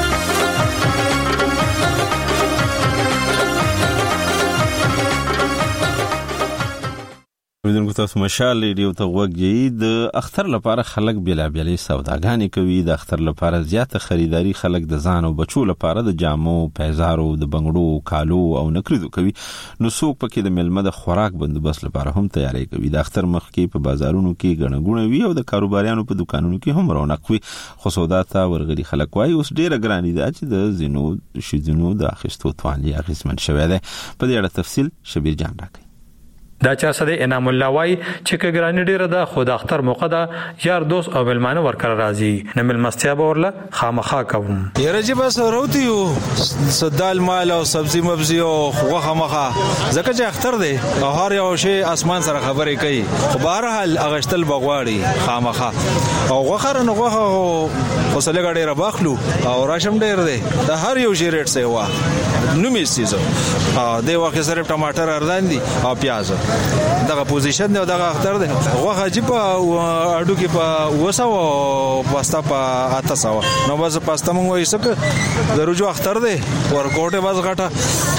ویدونکو تاسو مشال ریډیو ته وګورئ د اختر لپاره خلک بیلابیلې سوداګانې کوي د اختر لپاره زیاته خریداري خلک د ځان او بچو لپاره د جامو پیزارو د بنگړو کالو او نکریزو کوي نو څوک پکې د ملمه د خوراک بندوبست لپاره هم تیاری کوي د اختر مخ کې په بازارونو کې غنغونه وي او د کاروباریانو په دکانونو کې هم رونق وي خو سوداتا ورغلي خلک وای اوس ډیره ګرانی ده چې د زینو شیدونو د اخیستو توان یې اخیستمن شوی دی په دې اړه تفصیل شبیر جان راکړي دا چا سره انعام الله وای چې کګرانی ډیره ده خو د اختر موقع ده یار دوست او ملمانه ورکر راځي نه ملمستیا به ورله خامخا کوم یره چې بس وروتی یو سدال مال او سبزی مبزی او خوخه مخه زکه چې اختر دی او هر یو شی اسمان سره خبرې کوي خو بهر حال اغشتل بغواړي خامخا او غوخر نه غوخه وسله غړي را باخلو او راشم ډیر دی د هر یو شی ریټ سي وا نو می سيزو د واخه سره ټماټر اردان دي او پیاز دغه پوزیشن دی دغه اختر دی غوخه چې په اډو کې په وسو پاستا په اتاسو نو بس پاستا مونږ وایو چې د رجو اختر دی ورکوټه بس غټه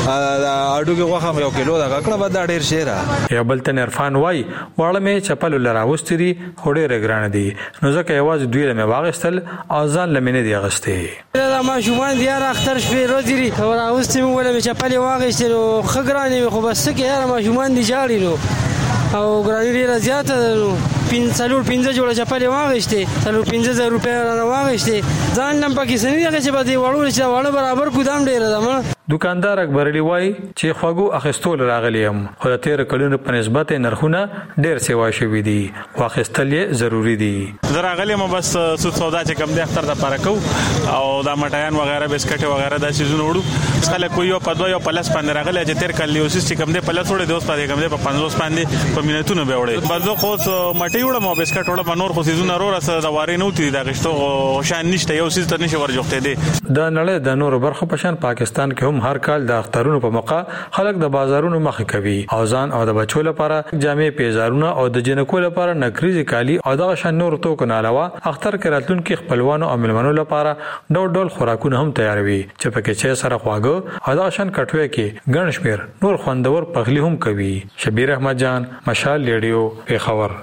اډو کې غوخه یو کیلو دا کړه بد ډیر شیره یا بلتن عرفان وای واړه می چپل لراوستري هډه رګران دي نو ځکه یواز دوی له واغستل اذان لمنه دی غسته دا ما شومان دی اختر شپې روزري راوستي موږ له چپل واغستل خګرانې خو بس کې یاره ما شومان دی جاړي او ګرانی ډیره زیاته نو 515 جوړه چپلې واغشته 35000 روپیا را واغشته ځان لم پکې سنې هغه چې بده وړو چې وړو برابر ګودام ډیره ده دکاندار اکبرلی وای چې خواګو اخستول راغلیم خو د 13 کلونو په نسبت نرخونه ډیر سیوا شوې دي واخستل یې ضروری دي زراغلی مو بس سود سودا چې کم د اختر د پاره کو او دا مټایان وغیرہ بسکټ وغیرہ د سيزون وړو خلک کوی یو په 2 یو پلس باندې راغلی چې 13 کلی اوس چې کم د پلس وړي دوست باندې کم د په 50 باندې په مینټونو به وړي بس خو مټي وړم او بسکټ وړم نور خو سيزون ورو سره د واري نو تي دا غشتو شان نشته یو سيز ته نشي ورجوخته دي د نړۍ د نور برخو په شان پاکستان کې هم هر کال د اخترونو په موقع خلک د بازارونو مخ کوي او ځان او د بچو لپاره جامې پیزارونه او د جنکو لپاره نکریزي کالی او د شان نور توکو نه علاوه اختر کې راتلونکو خپلوانو او ملمنو لپاره ډول ډول خوراکونه هم تیاروي چې پکې چې سره خواږه او د شان کټوي کې ګڼ شمیر نور خوندور پخلی هم کوي شبیر احمد جان مشال ریډیو پیښور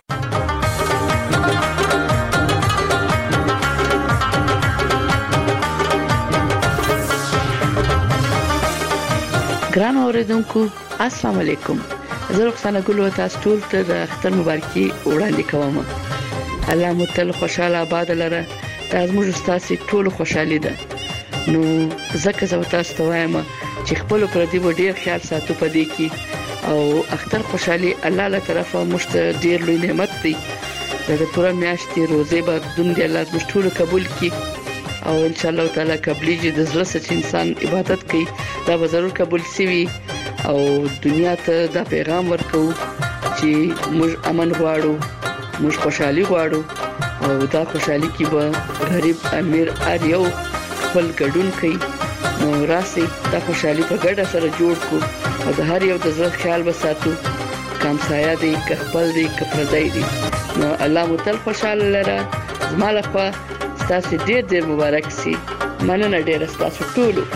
ګران اوریدونکو السلام علیکم زه رخصانه ګل تاسو ټول ته د اختر مبارکي وړاندې کوم الله متل خوشاله آباد لره تاسو موږ تاسو ټول خوشالي ده نو زکه زه تاسو ته وایم چې خپل پردي و ډیر خیال ساتو پدې کې او اختر خوشالي الله له طرفه مشت ډیر لوی نعمت دی د پوره میاشتې روزه به دوم دی الله مشت ټول قبول کړي او ان شاء الله تعالی قبليږي د زړه سچ انسان عبادت کوي دا به ضرور قبول شي او دنیا ته دا پیغام ورکو چې موږ امن غواړو موږ خوشحالي غواړو او دا خوشحالي کې به غریب امیر هر یو خپل ګډون کوي. نو راسي دا خوشحالي په ګډه سره جوړ کو او د هر یو د زړه خیال وساتو، کمسایا دی که خپل دی که پردی دی. نو الله متل خوشاله لره. زما لخوا ستاسو ډېر ډېر مبارک سي. مننه ډېر ستاسو ټولو.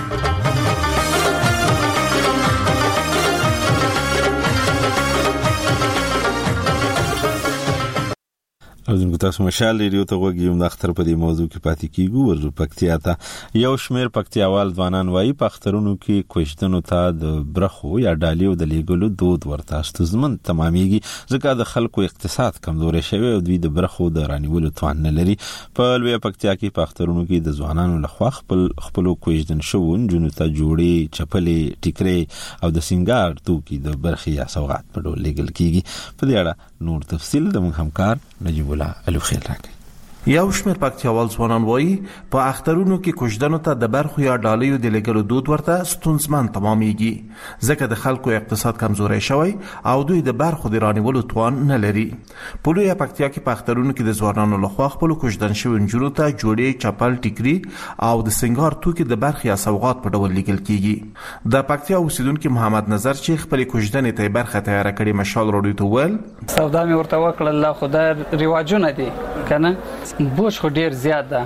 او زموږ تاسو مشال ریډیو ته وګورئ. د اختر په دې موضوع کې پاتې کیږو. ورځو پکتیا ته یو شمیر پکتیاوال ځوانان وایي په اخترونو کې کوښښتنو ته د برخو یا ډالیو د لیګلو دود ورته ستونزمن تمامېږي ځکه د خلکو اقتصاد کمزوري شوی او دوی د برخو د رانیولو توان نه لري. په لوی پکتیا کې په اخترونو کې د ځوانانو لخوا خپل کوښښتن شو جنونو ته جوړې چپلې ټیکرې او د سنگار توکي د برخي یا سوغات په ډول لیګل کیږي. په دې اړه نور تفصیل د موږ همکار نجیب الو خیل راکړي. یو شمیر پکتیاوال ځوانان وایي په اخترونو کې کوژدنو ته د برخو یا ډالیو د لګلو دود ورته ستونزمن تمامېږي ځکه د خلکو اقتصاد کمزوري شوی او دوی د برخو د رانیولو توان نه لري. په لوی پکتیا کې په اخترونو کې د ځوانانو لخوا خپل کوژدن شوی نجونو ته جوړې چپل ټیکري او د سنگار توکي د برخي یا سوغات په ډول لیکل کیږي. د پکتیا اوسیدونکو محمد نظر چې خپل کوژدن ته برخه تیار کړي مشال روډي ته ول سودا مې ورته وکړه. الله خدای رواجونه دي کنه بوج خو ډیر زیات ده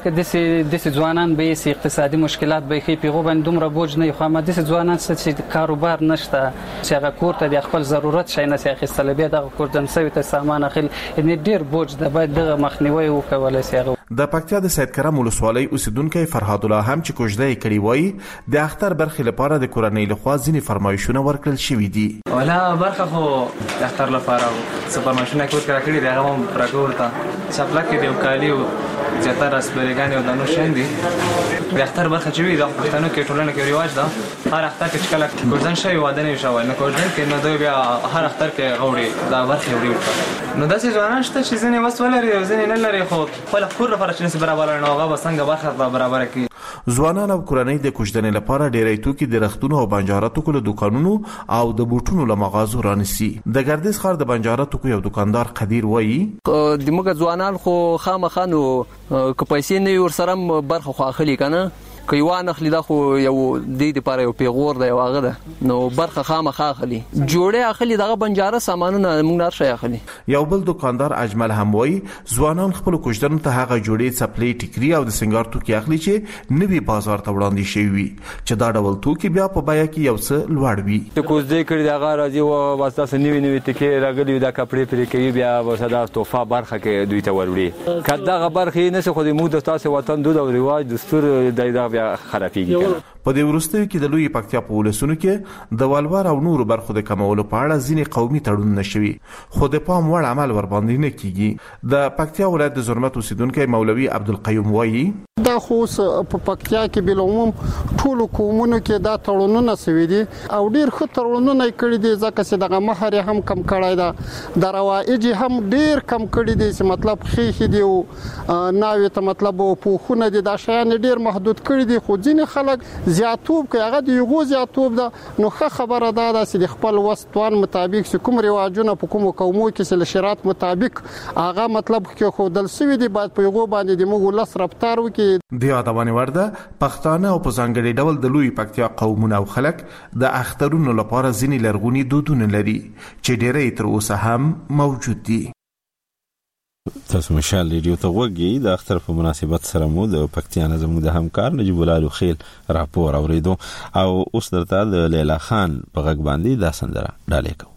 ځکه د ځوانان به سي اقتصادي مشکلات به خې پیغو باندې دومره بوج نه خو ما د ځوانان چې کاروبار نشته چې هغه کور ته د خپل ضرورت شي نه سي اخیستل به د کور د نسوي ته سامان اخل ان ډیر بوج ده باید د مخنیوي وکول سي. د پکتیا د سید کرم ولسوالۍ اوسیدونکو فرهاد الله هم چې کوژدې کړي وای د اختر برخې لپاره د کورنۍ لخوا ځینې فرمایشونه ورکړل شوې دي. ولا برخه خو د اختر لپاره څه فرمایشونه کړی دی هغه هم راګورته چپلک دی او کالی او زیاتره اسبرګان او دانو شاندي. د اختر برخه چې وي د پښتنو کې ټولنه کې رواج ده هر اختر کې کله کوژدن شوی واده نه شوی نه کوژدن کې نه دوی بیا هر اختر کې غوړي دا برخه وړي. نو داسې ځوانان شته چې ځنې وسولري او ځنې نه لري خو خپل کور لپاره چې برابر نه هغه بسنګ برخه برابر کوي. ځوانان او کورنۍ د کوژدنې لپاره ډېرې توکي د رختونو او بنجاراتو کولو دکانونو او د بوټونو له مغازو رانسي. د ګردیز ښار د بنجاراتو کو یو دکاندار قدیر وایي د موږ ځوانان خو خامخانو که پیسې نه ور سره برخه خو اخلي کنه کيوان اخلي دا خو یو د لپاره یو پیغور دی هغه ده نو برخه خامخا اخلي جوړه اخلي دغه بنجاره سامانونه موږ نار شي اخلي. یو بل دکاندار اجمل هم وایي ځوانان خپل کوژدن ته هغه جوړې چپلې ټیکري او د سنگار توکي اخلي چې نوي بازار ته وړاندې شوی چې دا ډول توکي بیا په بیا کې یو څه لوړ وي. د کوزدې کړي دغه راځي او واسطه نوي ټیکي راغلي دا کپړې پرې کوي بیا ورسره توفه برخه کې دوی ته وروړي کله برخه نه څه خو د موږ د تاسو وطن دود او رواج دستور د بیا خرابېږي. په دې وروستیو کې د لوی پکتیا په ولسونو کې د والوار او نورو برخو د کمولو په اړه ځینې قومي تړون نشوي خو د پام وړ عمل ور باندې نه کیږي. د پکتیا ولایت د زرمت اوسیدونکو مولوي عبدالقیوم وایي دا خو په پکتیا کې بلوم ټول قومونو کې دا تړونونه سوي دي او ډیر ښه تړونونه کړی دي ځکه چې دغه مہر هم کم کړای دا د روایج هم ډیر کم کړی دي چې مطلب خېخ دي او ناوي ته مطلب په خونه دي دا شیان ډیر محدود کړی دي خو ځینې خلک زیاتوب کوي هغه د یو زیاتوب ده نو ښه خبره ده چې خپل وستوان مطابق کوم رواجونه په کوم قومو کې سل شرایط مطابق هغه مطلب کې خو دل سوي دي باید په یو باندې د موږ لس رفتار وکي. د یادونه ورده پښتانه او په ځانګړي ډول د لوی پکتیا قومونه او خلک د اخترونو لپاره ځینې لرغوني دودونه لري چې ډېرې تر اوسه هم موجود دي. تاسو مشال ریډیو ته وګورئ. د اختر په مناسبت سره مو د پکتیا نظم د همکار نجیب الو خیل راپور اوریدو او اوس درته د لیلا خان په غږ باندې دا سندره ډالې کوم.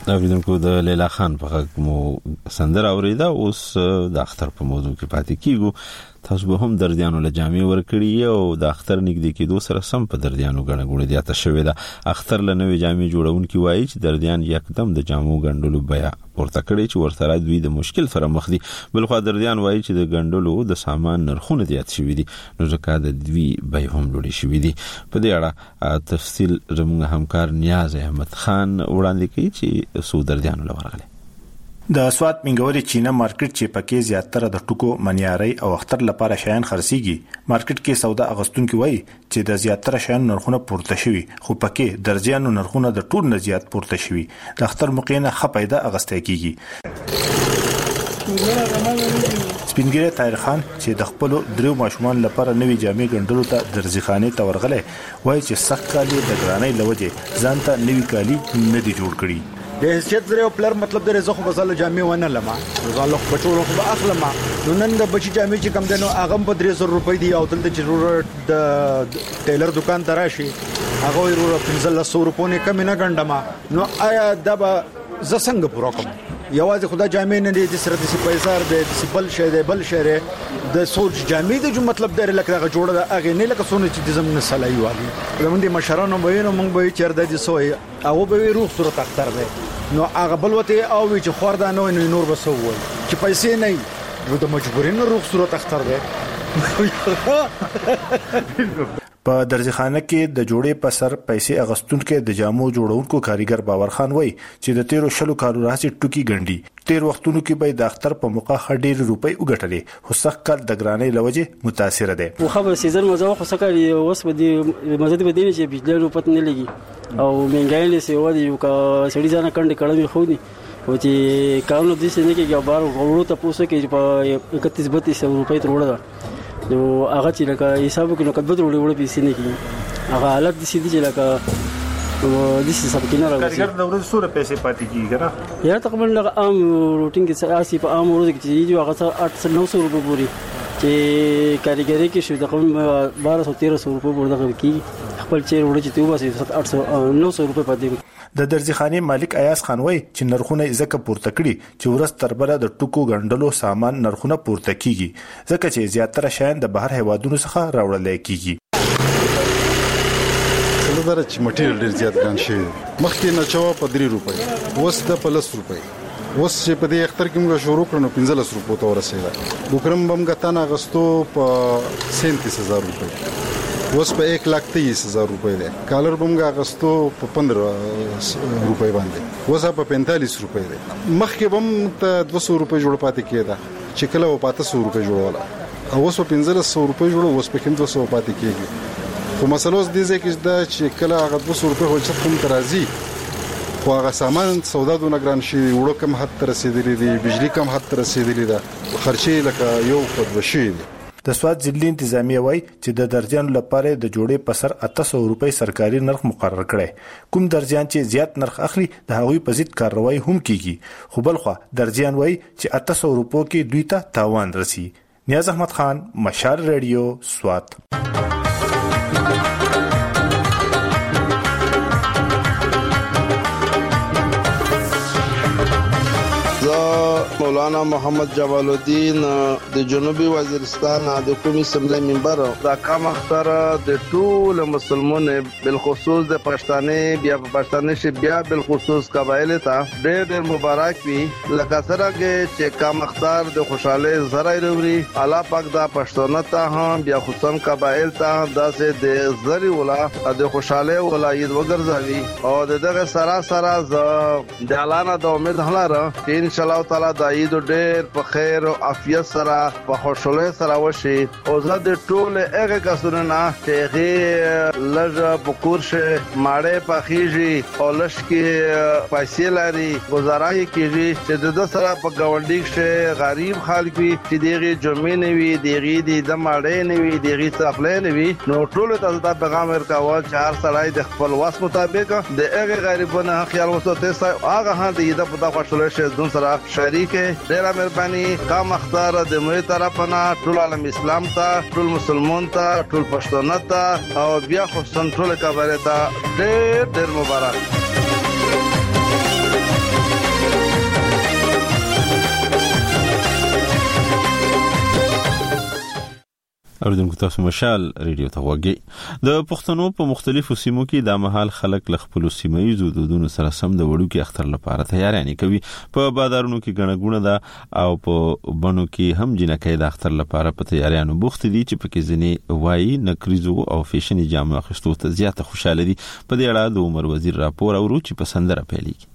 اوریدونکو د لیلا خان په غږ مو سندره اوریده. اوس د اختر په موضوع کې پاتې کیږو. تاسو به هم دردیانو له جامې ورکړي او د اختر نږدې کېدو سره سم په دردیانو غړ غړ زیاته شوې ده. اختر له نوې جامې جوړونکي وایي چې دردیان یکدم د جامو ګنډلو بیا ورته کړی چې ورسره دوی د مشکل سره مخ دي. بلخو دردیان وایي چې د ګنډلو د سامان نرخونه زیات شوي دي، نو ځکه د دوی بیا هم لوړ شوي دي. په دې اړه تفصیل زموږ همکار نیاز احمد خان وړاندې کوي چې سو دردیانو لورغله. د سواد منګوري چینه مارکیټ چې پکې زیاتره د ټکو منیاري او اختر لپاره شیان خرڅيږي. مارکیټ کې سودا اغستونکو وایي چې د زیاتره شیان نرخونه پورته شوي، خو پکې درځيانو نرخونه د ټول نه زیات پورته شوي. د اختر مقینه خپایده اغستې کیږي. سپینګری طاهر خان چې د خپل درو ماشومان لپاره نوې جامې ګنډلو ته درځخانه ته ورغله، وایي چې سخت کالي د ګرانۍ لوجه ځان ته نوې کالي نه دي جوړ کړي. د هیڅ درو پلر مطلب د رزخ بساله جامې ونه لمه زالخ بچو خو اخلمه نو نن د بچی جامې چې کم دنو اغم په 300 روپۍ دی او دلته ضرورت د ټیلر دکان ته راشي هغه ضرورت 1500 روپۍ کم نه ګنډما نو آیا د زسنګ پورا کوم یوازې خدا جامې نه دي سره د پیسار د بل شي د بل شهر د سوچ جامې د جو مطلب د لکه جوړه د اغه نه لکه سونه چې د زمونه صلاحي والی زمون دي مشرانو وینو مونږ به چرته دي سوې او به روح صورت اختر ده نو هغه بلوته او چې خوردا نو نور بسوي چې پیسې نه نو د مجبورین روح صورت اختر ده. په درځخانه کې د جوړې په سر پیسې اغستونکو د جامو جوړونکو کاریګر باور خان وای چې د 13 کالو راځي ټوکی ګنډي. 13 وختونو کې به د اختر په موقع خډیر روپۍ وګټلې، خو سخت کال د ګرانۍ لوجه متاثر ده. خو خبر سیزن مزه خو سکه اوس به دي مزه به دي چې بجلی روپت نه لګي او منګای له سیوا دي یو کا سړي ځان کڼډ کړه خو دي او چې کارونه دي چې نه کې بار ورو ته پوسه کې په 31-32 روپۍ تر وړه نو هغه چې لکه حساب کې نو کډبت وړي پیسې نه کیږي هغه حالت دي چې لکه د دې سبق نه راوځي. کارګر د ورځې سره پیسې پاتې کیږي کنه یا تقریبا لکه عام روټین کې اسی په عام ورځ کې چې هغه 800-900 روپۍ پوري چې کاریګری کې شو د قوم 1200-1300 روپۍ ورته کیږي خپل چیر وړي چې 800-900 روپۍ پاتې. د درځخانه مالک ایاز خان وای چې نرخونه ځکه پورته کړي چې ورځ تر بله د ټکو ګنډلو سامان نرخونه پورته کیږي ځکه چې زیاتره شیان د بهر هیوادونو څخه راوړل کیږي. څلور چې مټیریل ډیر زیات ګران شي مخکې نه چوا په 3 روپۍ وس د 50 روپۍ وس چې په دې اختر کې موږ شروع کړو 15 روپۍ ته ورسېده. بوکرم بم غتان اغستو په 37000 روپۍ وس په 1,23,000 روپۍ ده. کالر بمګه اغستو په 15 روپۍ باندې وس په 45 روپۍ ده. مخکې بم ته 200 روپۍ جوړ پاتې کېده چې کله و 500 روپۍ جوړوله او وس په 1500 روپۍ جوړو وس په 200 پاتې کېږي. خو مسله اوس دې ځکه چې چې کله هغه 200 روپۍ هوڅ کوم ترازی خو هغه سامان سودا دونه ګران شي وړو کم حد تر رسیدلی دي بجلی کم حد تر رسیدلی ده خرچې لکه یو خود وشي. د سواد ضلع انتظامیه وای چې د درځانو لپاره د جوړې په سر 800 روپۍ سرکاري نرخ مقرر کړي. کوم درځان چې زیات نرخ اخلي د هغوی په ضد کاروایی هم کیږي، خو بلخوا درځان وای چې 800 روپو کې دوی ته تاوان رسی. نیاز احمد خان، مشال ریډیو، سواد. مولانا محمد جمال الدین د جنوبي وزیرستان د قومي اسمبلی منبر دا کم اختر د ټول مسلمانانو بالخصوص د پښتني بیا پښتني شي بیا بالخصوص قبایل ته ډېر مبارک وي. لکه څنګه چې کم اختر د خوشاله زړه وروړي الله پاک دا پښتون ته هم بیا خصوصا قبایل ته داسې د زری ولا د خوشاله ولایت وګرځوي او دغه سره د اعلان د امید هلاره چې ان شاء الله تعالی د عید ډېر په خیر او عافیت سره په خوشاله سره وشي او زه د ټول هغه کسونو نه چې هغه لږ بکور شه ماړې پخېږي او لږ کې پیسې لري گزاره کیږي چې د سره په گاونډي شه غریب خلک وي چې دغه جمعې نه وي دغه د ماړې نه وي دغه خپلې نه وي نو ټول ته د پیغام ورکاوه چې هر سړی د خپل واس مطابق د هغه غریبانو خیال وساتي هغه هم د دې په خوشاله شه دون سره شریک. ډېر مهرباني. کام اختر د موږ طرفنا ټول عالم اسلام ته ټول مسلمان ته ټول پښتون ته او بیا خو ټول قبایل ته ډېر مبارک. اوردونکو تاسو مشال ریډیو ته وګورئ. د پښتنو په مختلفو سیمو کې د مهال خلک ل خپل سیمایي دودونو سره سم د وړوکی اختر لپاره تیاری کوي. په بازارونو کې غنغونه ده او په بڼو کې هم جنکې د اختر لپاره په تیاریانو بوخت دي چې په کې ځنې وایي نکریزو او فیشني جامو اخیستو ته زیاته خوشاله دي. په دې اړه د عمر وزیر راپور اورو چې په سندره پیلېږي.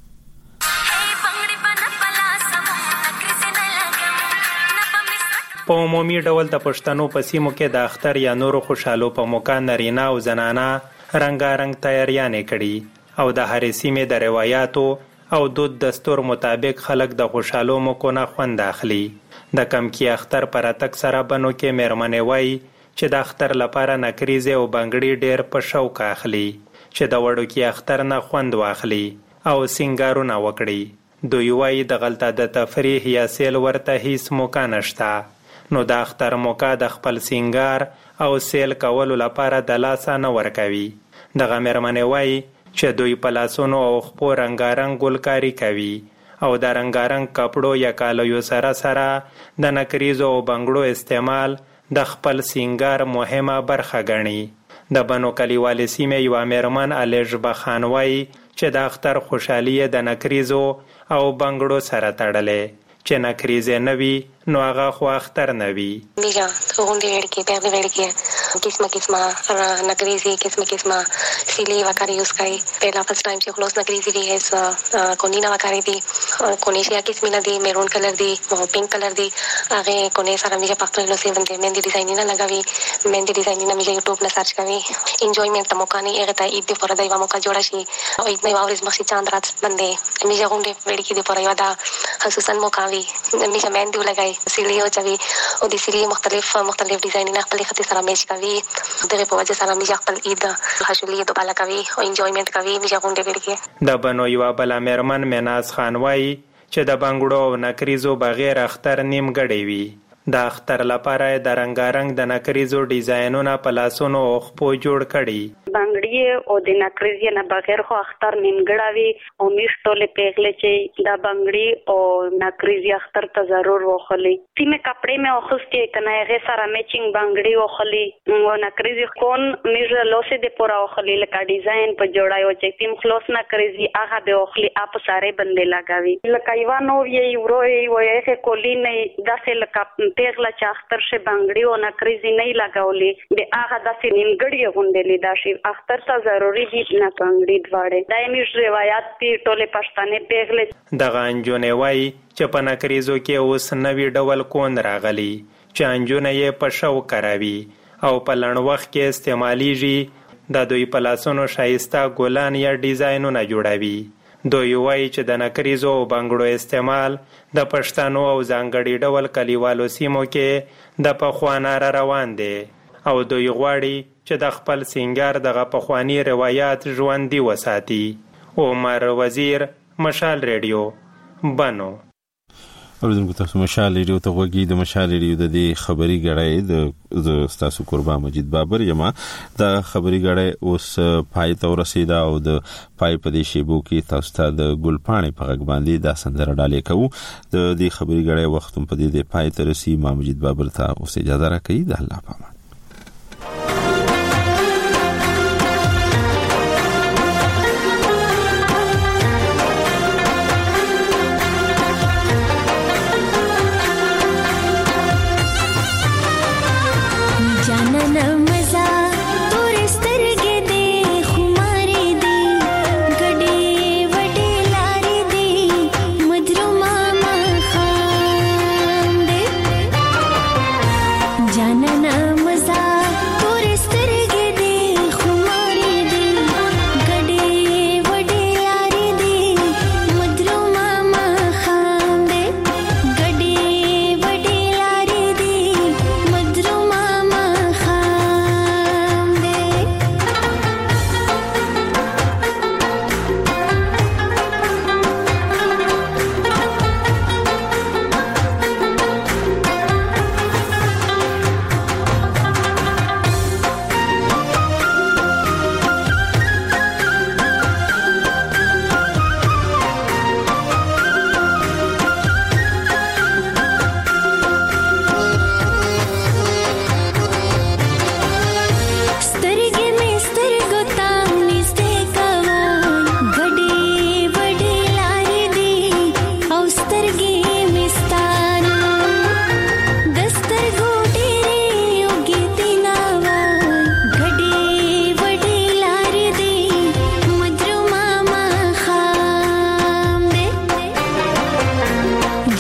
په عمومي ډول د پښتنو په سیمو کې د اختر یا نورو خوشحالو په موقع نارینه او زنانه رنګارنګ تیاریانې کړي او د هرې سیمې د روایاتو او دود دستور مطابق خلک د خوشحالو موقعو نه خوند اخلي. د کمکی اختر پر اتک سره بنو کې میرمنې وایي چې د اختر لپاره نکریزې او بنګړي ډېر په شوق اخلي چې د وړوکي اختر نه خوند واخلي او سینګارونه وکړي. دوی وایي د غلطه د تفریح یا سیل ورته هیڅ موقع نشته، نو د اختر موقع د خپل سینګار او سیل کولو لپاره د لاسه نه ورکوي. دغه میرمنې وایي چې دوی په لاسونو او خپو رنګارنګ ګلکاري کوي او د رنګارنګ کپړو یا کالیو سره سره د نکریزو او بنګړو استعمال د خپل سینګار مهمه برخه ګڼي. د بنو کلیوالې سیمې یوه میرمن الیژ بخان وایي چې د اختر خوشحالي د نکریزو او بنګړو سره تړلې، چې نکریزې نه وي نو هغه خو اختر نه وي. میجا غونډې وړکې پیغلې وړکې قسمه قسمه نکریزې قسمه قسمه سیلی وکړي یوز کوي. پہلا فرسٹ ٹائم چې خلاص نکریزې دی ہے کونی نه وکړي دي کونی شیا قسمه نه دی میرون کلر دی او پینک کلر دی هغه کونی سره میجا پخپل نو سی باندې مهندي ډیزاین نه لګوي. مهندي ډیزاین نه میجا یوټیوب نه سرچ کوي. انجوایمنت موقع نه هغه ته عید دی پر دایو موقع جوړ شي او عید نه اورز مخ چاند رات باندې میجا غونډې وړکې دی پر یو دا خصوصا موقع وی میجا مهندي لګای سیلی او چوي او د سیلی مختلف ډیزاینونه خپل خطي سره میچ کوي. دغه په وجه سره میجا خپل عید خوشحالي دوباره کوي او انجوایمنت کوي. میجا غونډې وړکې د بنو یو بل میرمن مناز خان وایي چې د بنګړو او نکریزو بغیر اختر نیمګړی وي. د اختر لپاره د رنګارنګ د نکریزو ډیزاینونه په لاسونو او خپو جوړ کړي. بنګړي او د نکریزې نه بغیر خو اختر نیمګړی وي او میش ټولې پیغلې چې د بنګړي او نکریزې اختر ته ضرور وخلي. سیمه کپڑے مې اخستې کنه هغه سره میچینګ بنګړي وخلي او نکریزې کون میش لوسه د پورا وخلي لکه ډیزاین په جوړایو چې تیم خلاص نکریزې هغه به وخلي اپ ساره بندې لگاوي لکه ایوانو یې ورو یې کولی نه داسې لکه پیغله چې اختر شه بنګړي او نکریزې نه لگاولې د هغه داسې نیمګړی غونډلې دا شي اختر ته ضروری دي نه بنګړي دواړه دایمي روایت دي ټوله پښتنې پیغله. دغه انجونې وایي چې په نکریزو کې اوس نوی ډول کون راغلی چې انجونه یې په شو کراوي او په لړ وخت کې استعمالیږي. د دوی په لاسونو شایسته ګلان یا ډیزاینونه جوړوي. دوی وایي چې د نکریزو او بنګړو استعمال د پښتنو او ځانګړي ډول کلیوالو سیمو کې د پخوانه را روان دی او دوی غواړي چې د خپل سینګار دغه پخوانی روایت ژوندي وساتي. عمر وزیر، مشال ریډیو، بنو. اوریدونکو تاسو مشال ریډیو ته وګورئ. د مشال ریډیو د دې خبري غړی د تاسو قربان مجید بابر یما د خبري غړی اوس پای ته ورسیدا او د پای په دې شیبو کې تاسو ته د ګلپاڼې په غږ باندې د سندره ډالې کوو. د دې خبري غړی وخت په دې پای ته رسي. ما مجید بابر ته اوس اجازه راکړئ. د الله پامان. जानना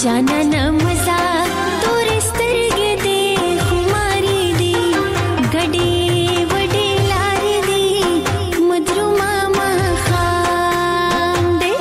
جانانا مزا تور سترګې دې خماري دي ګډې وډې لارې دي مدروما مخام دې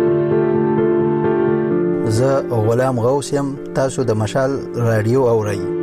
غلام غوث یم، تاسو د مشال رادیو اورئ.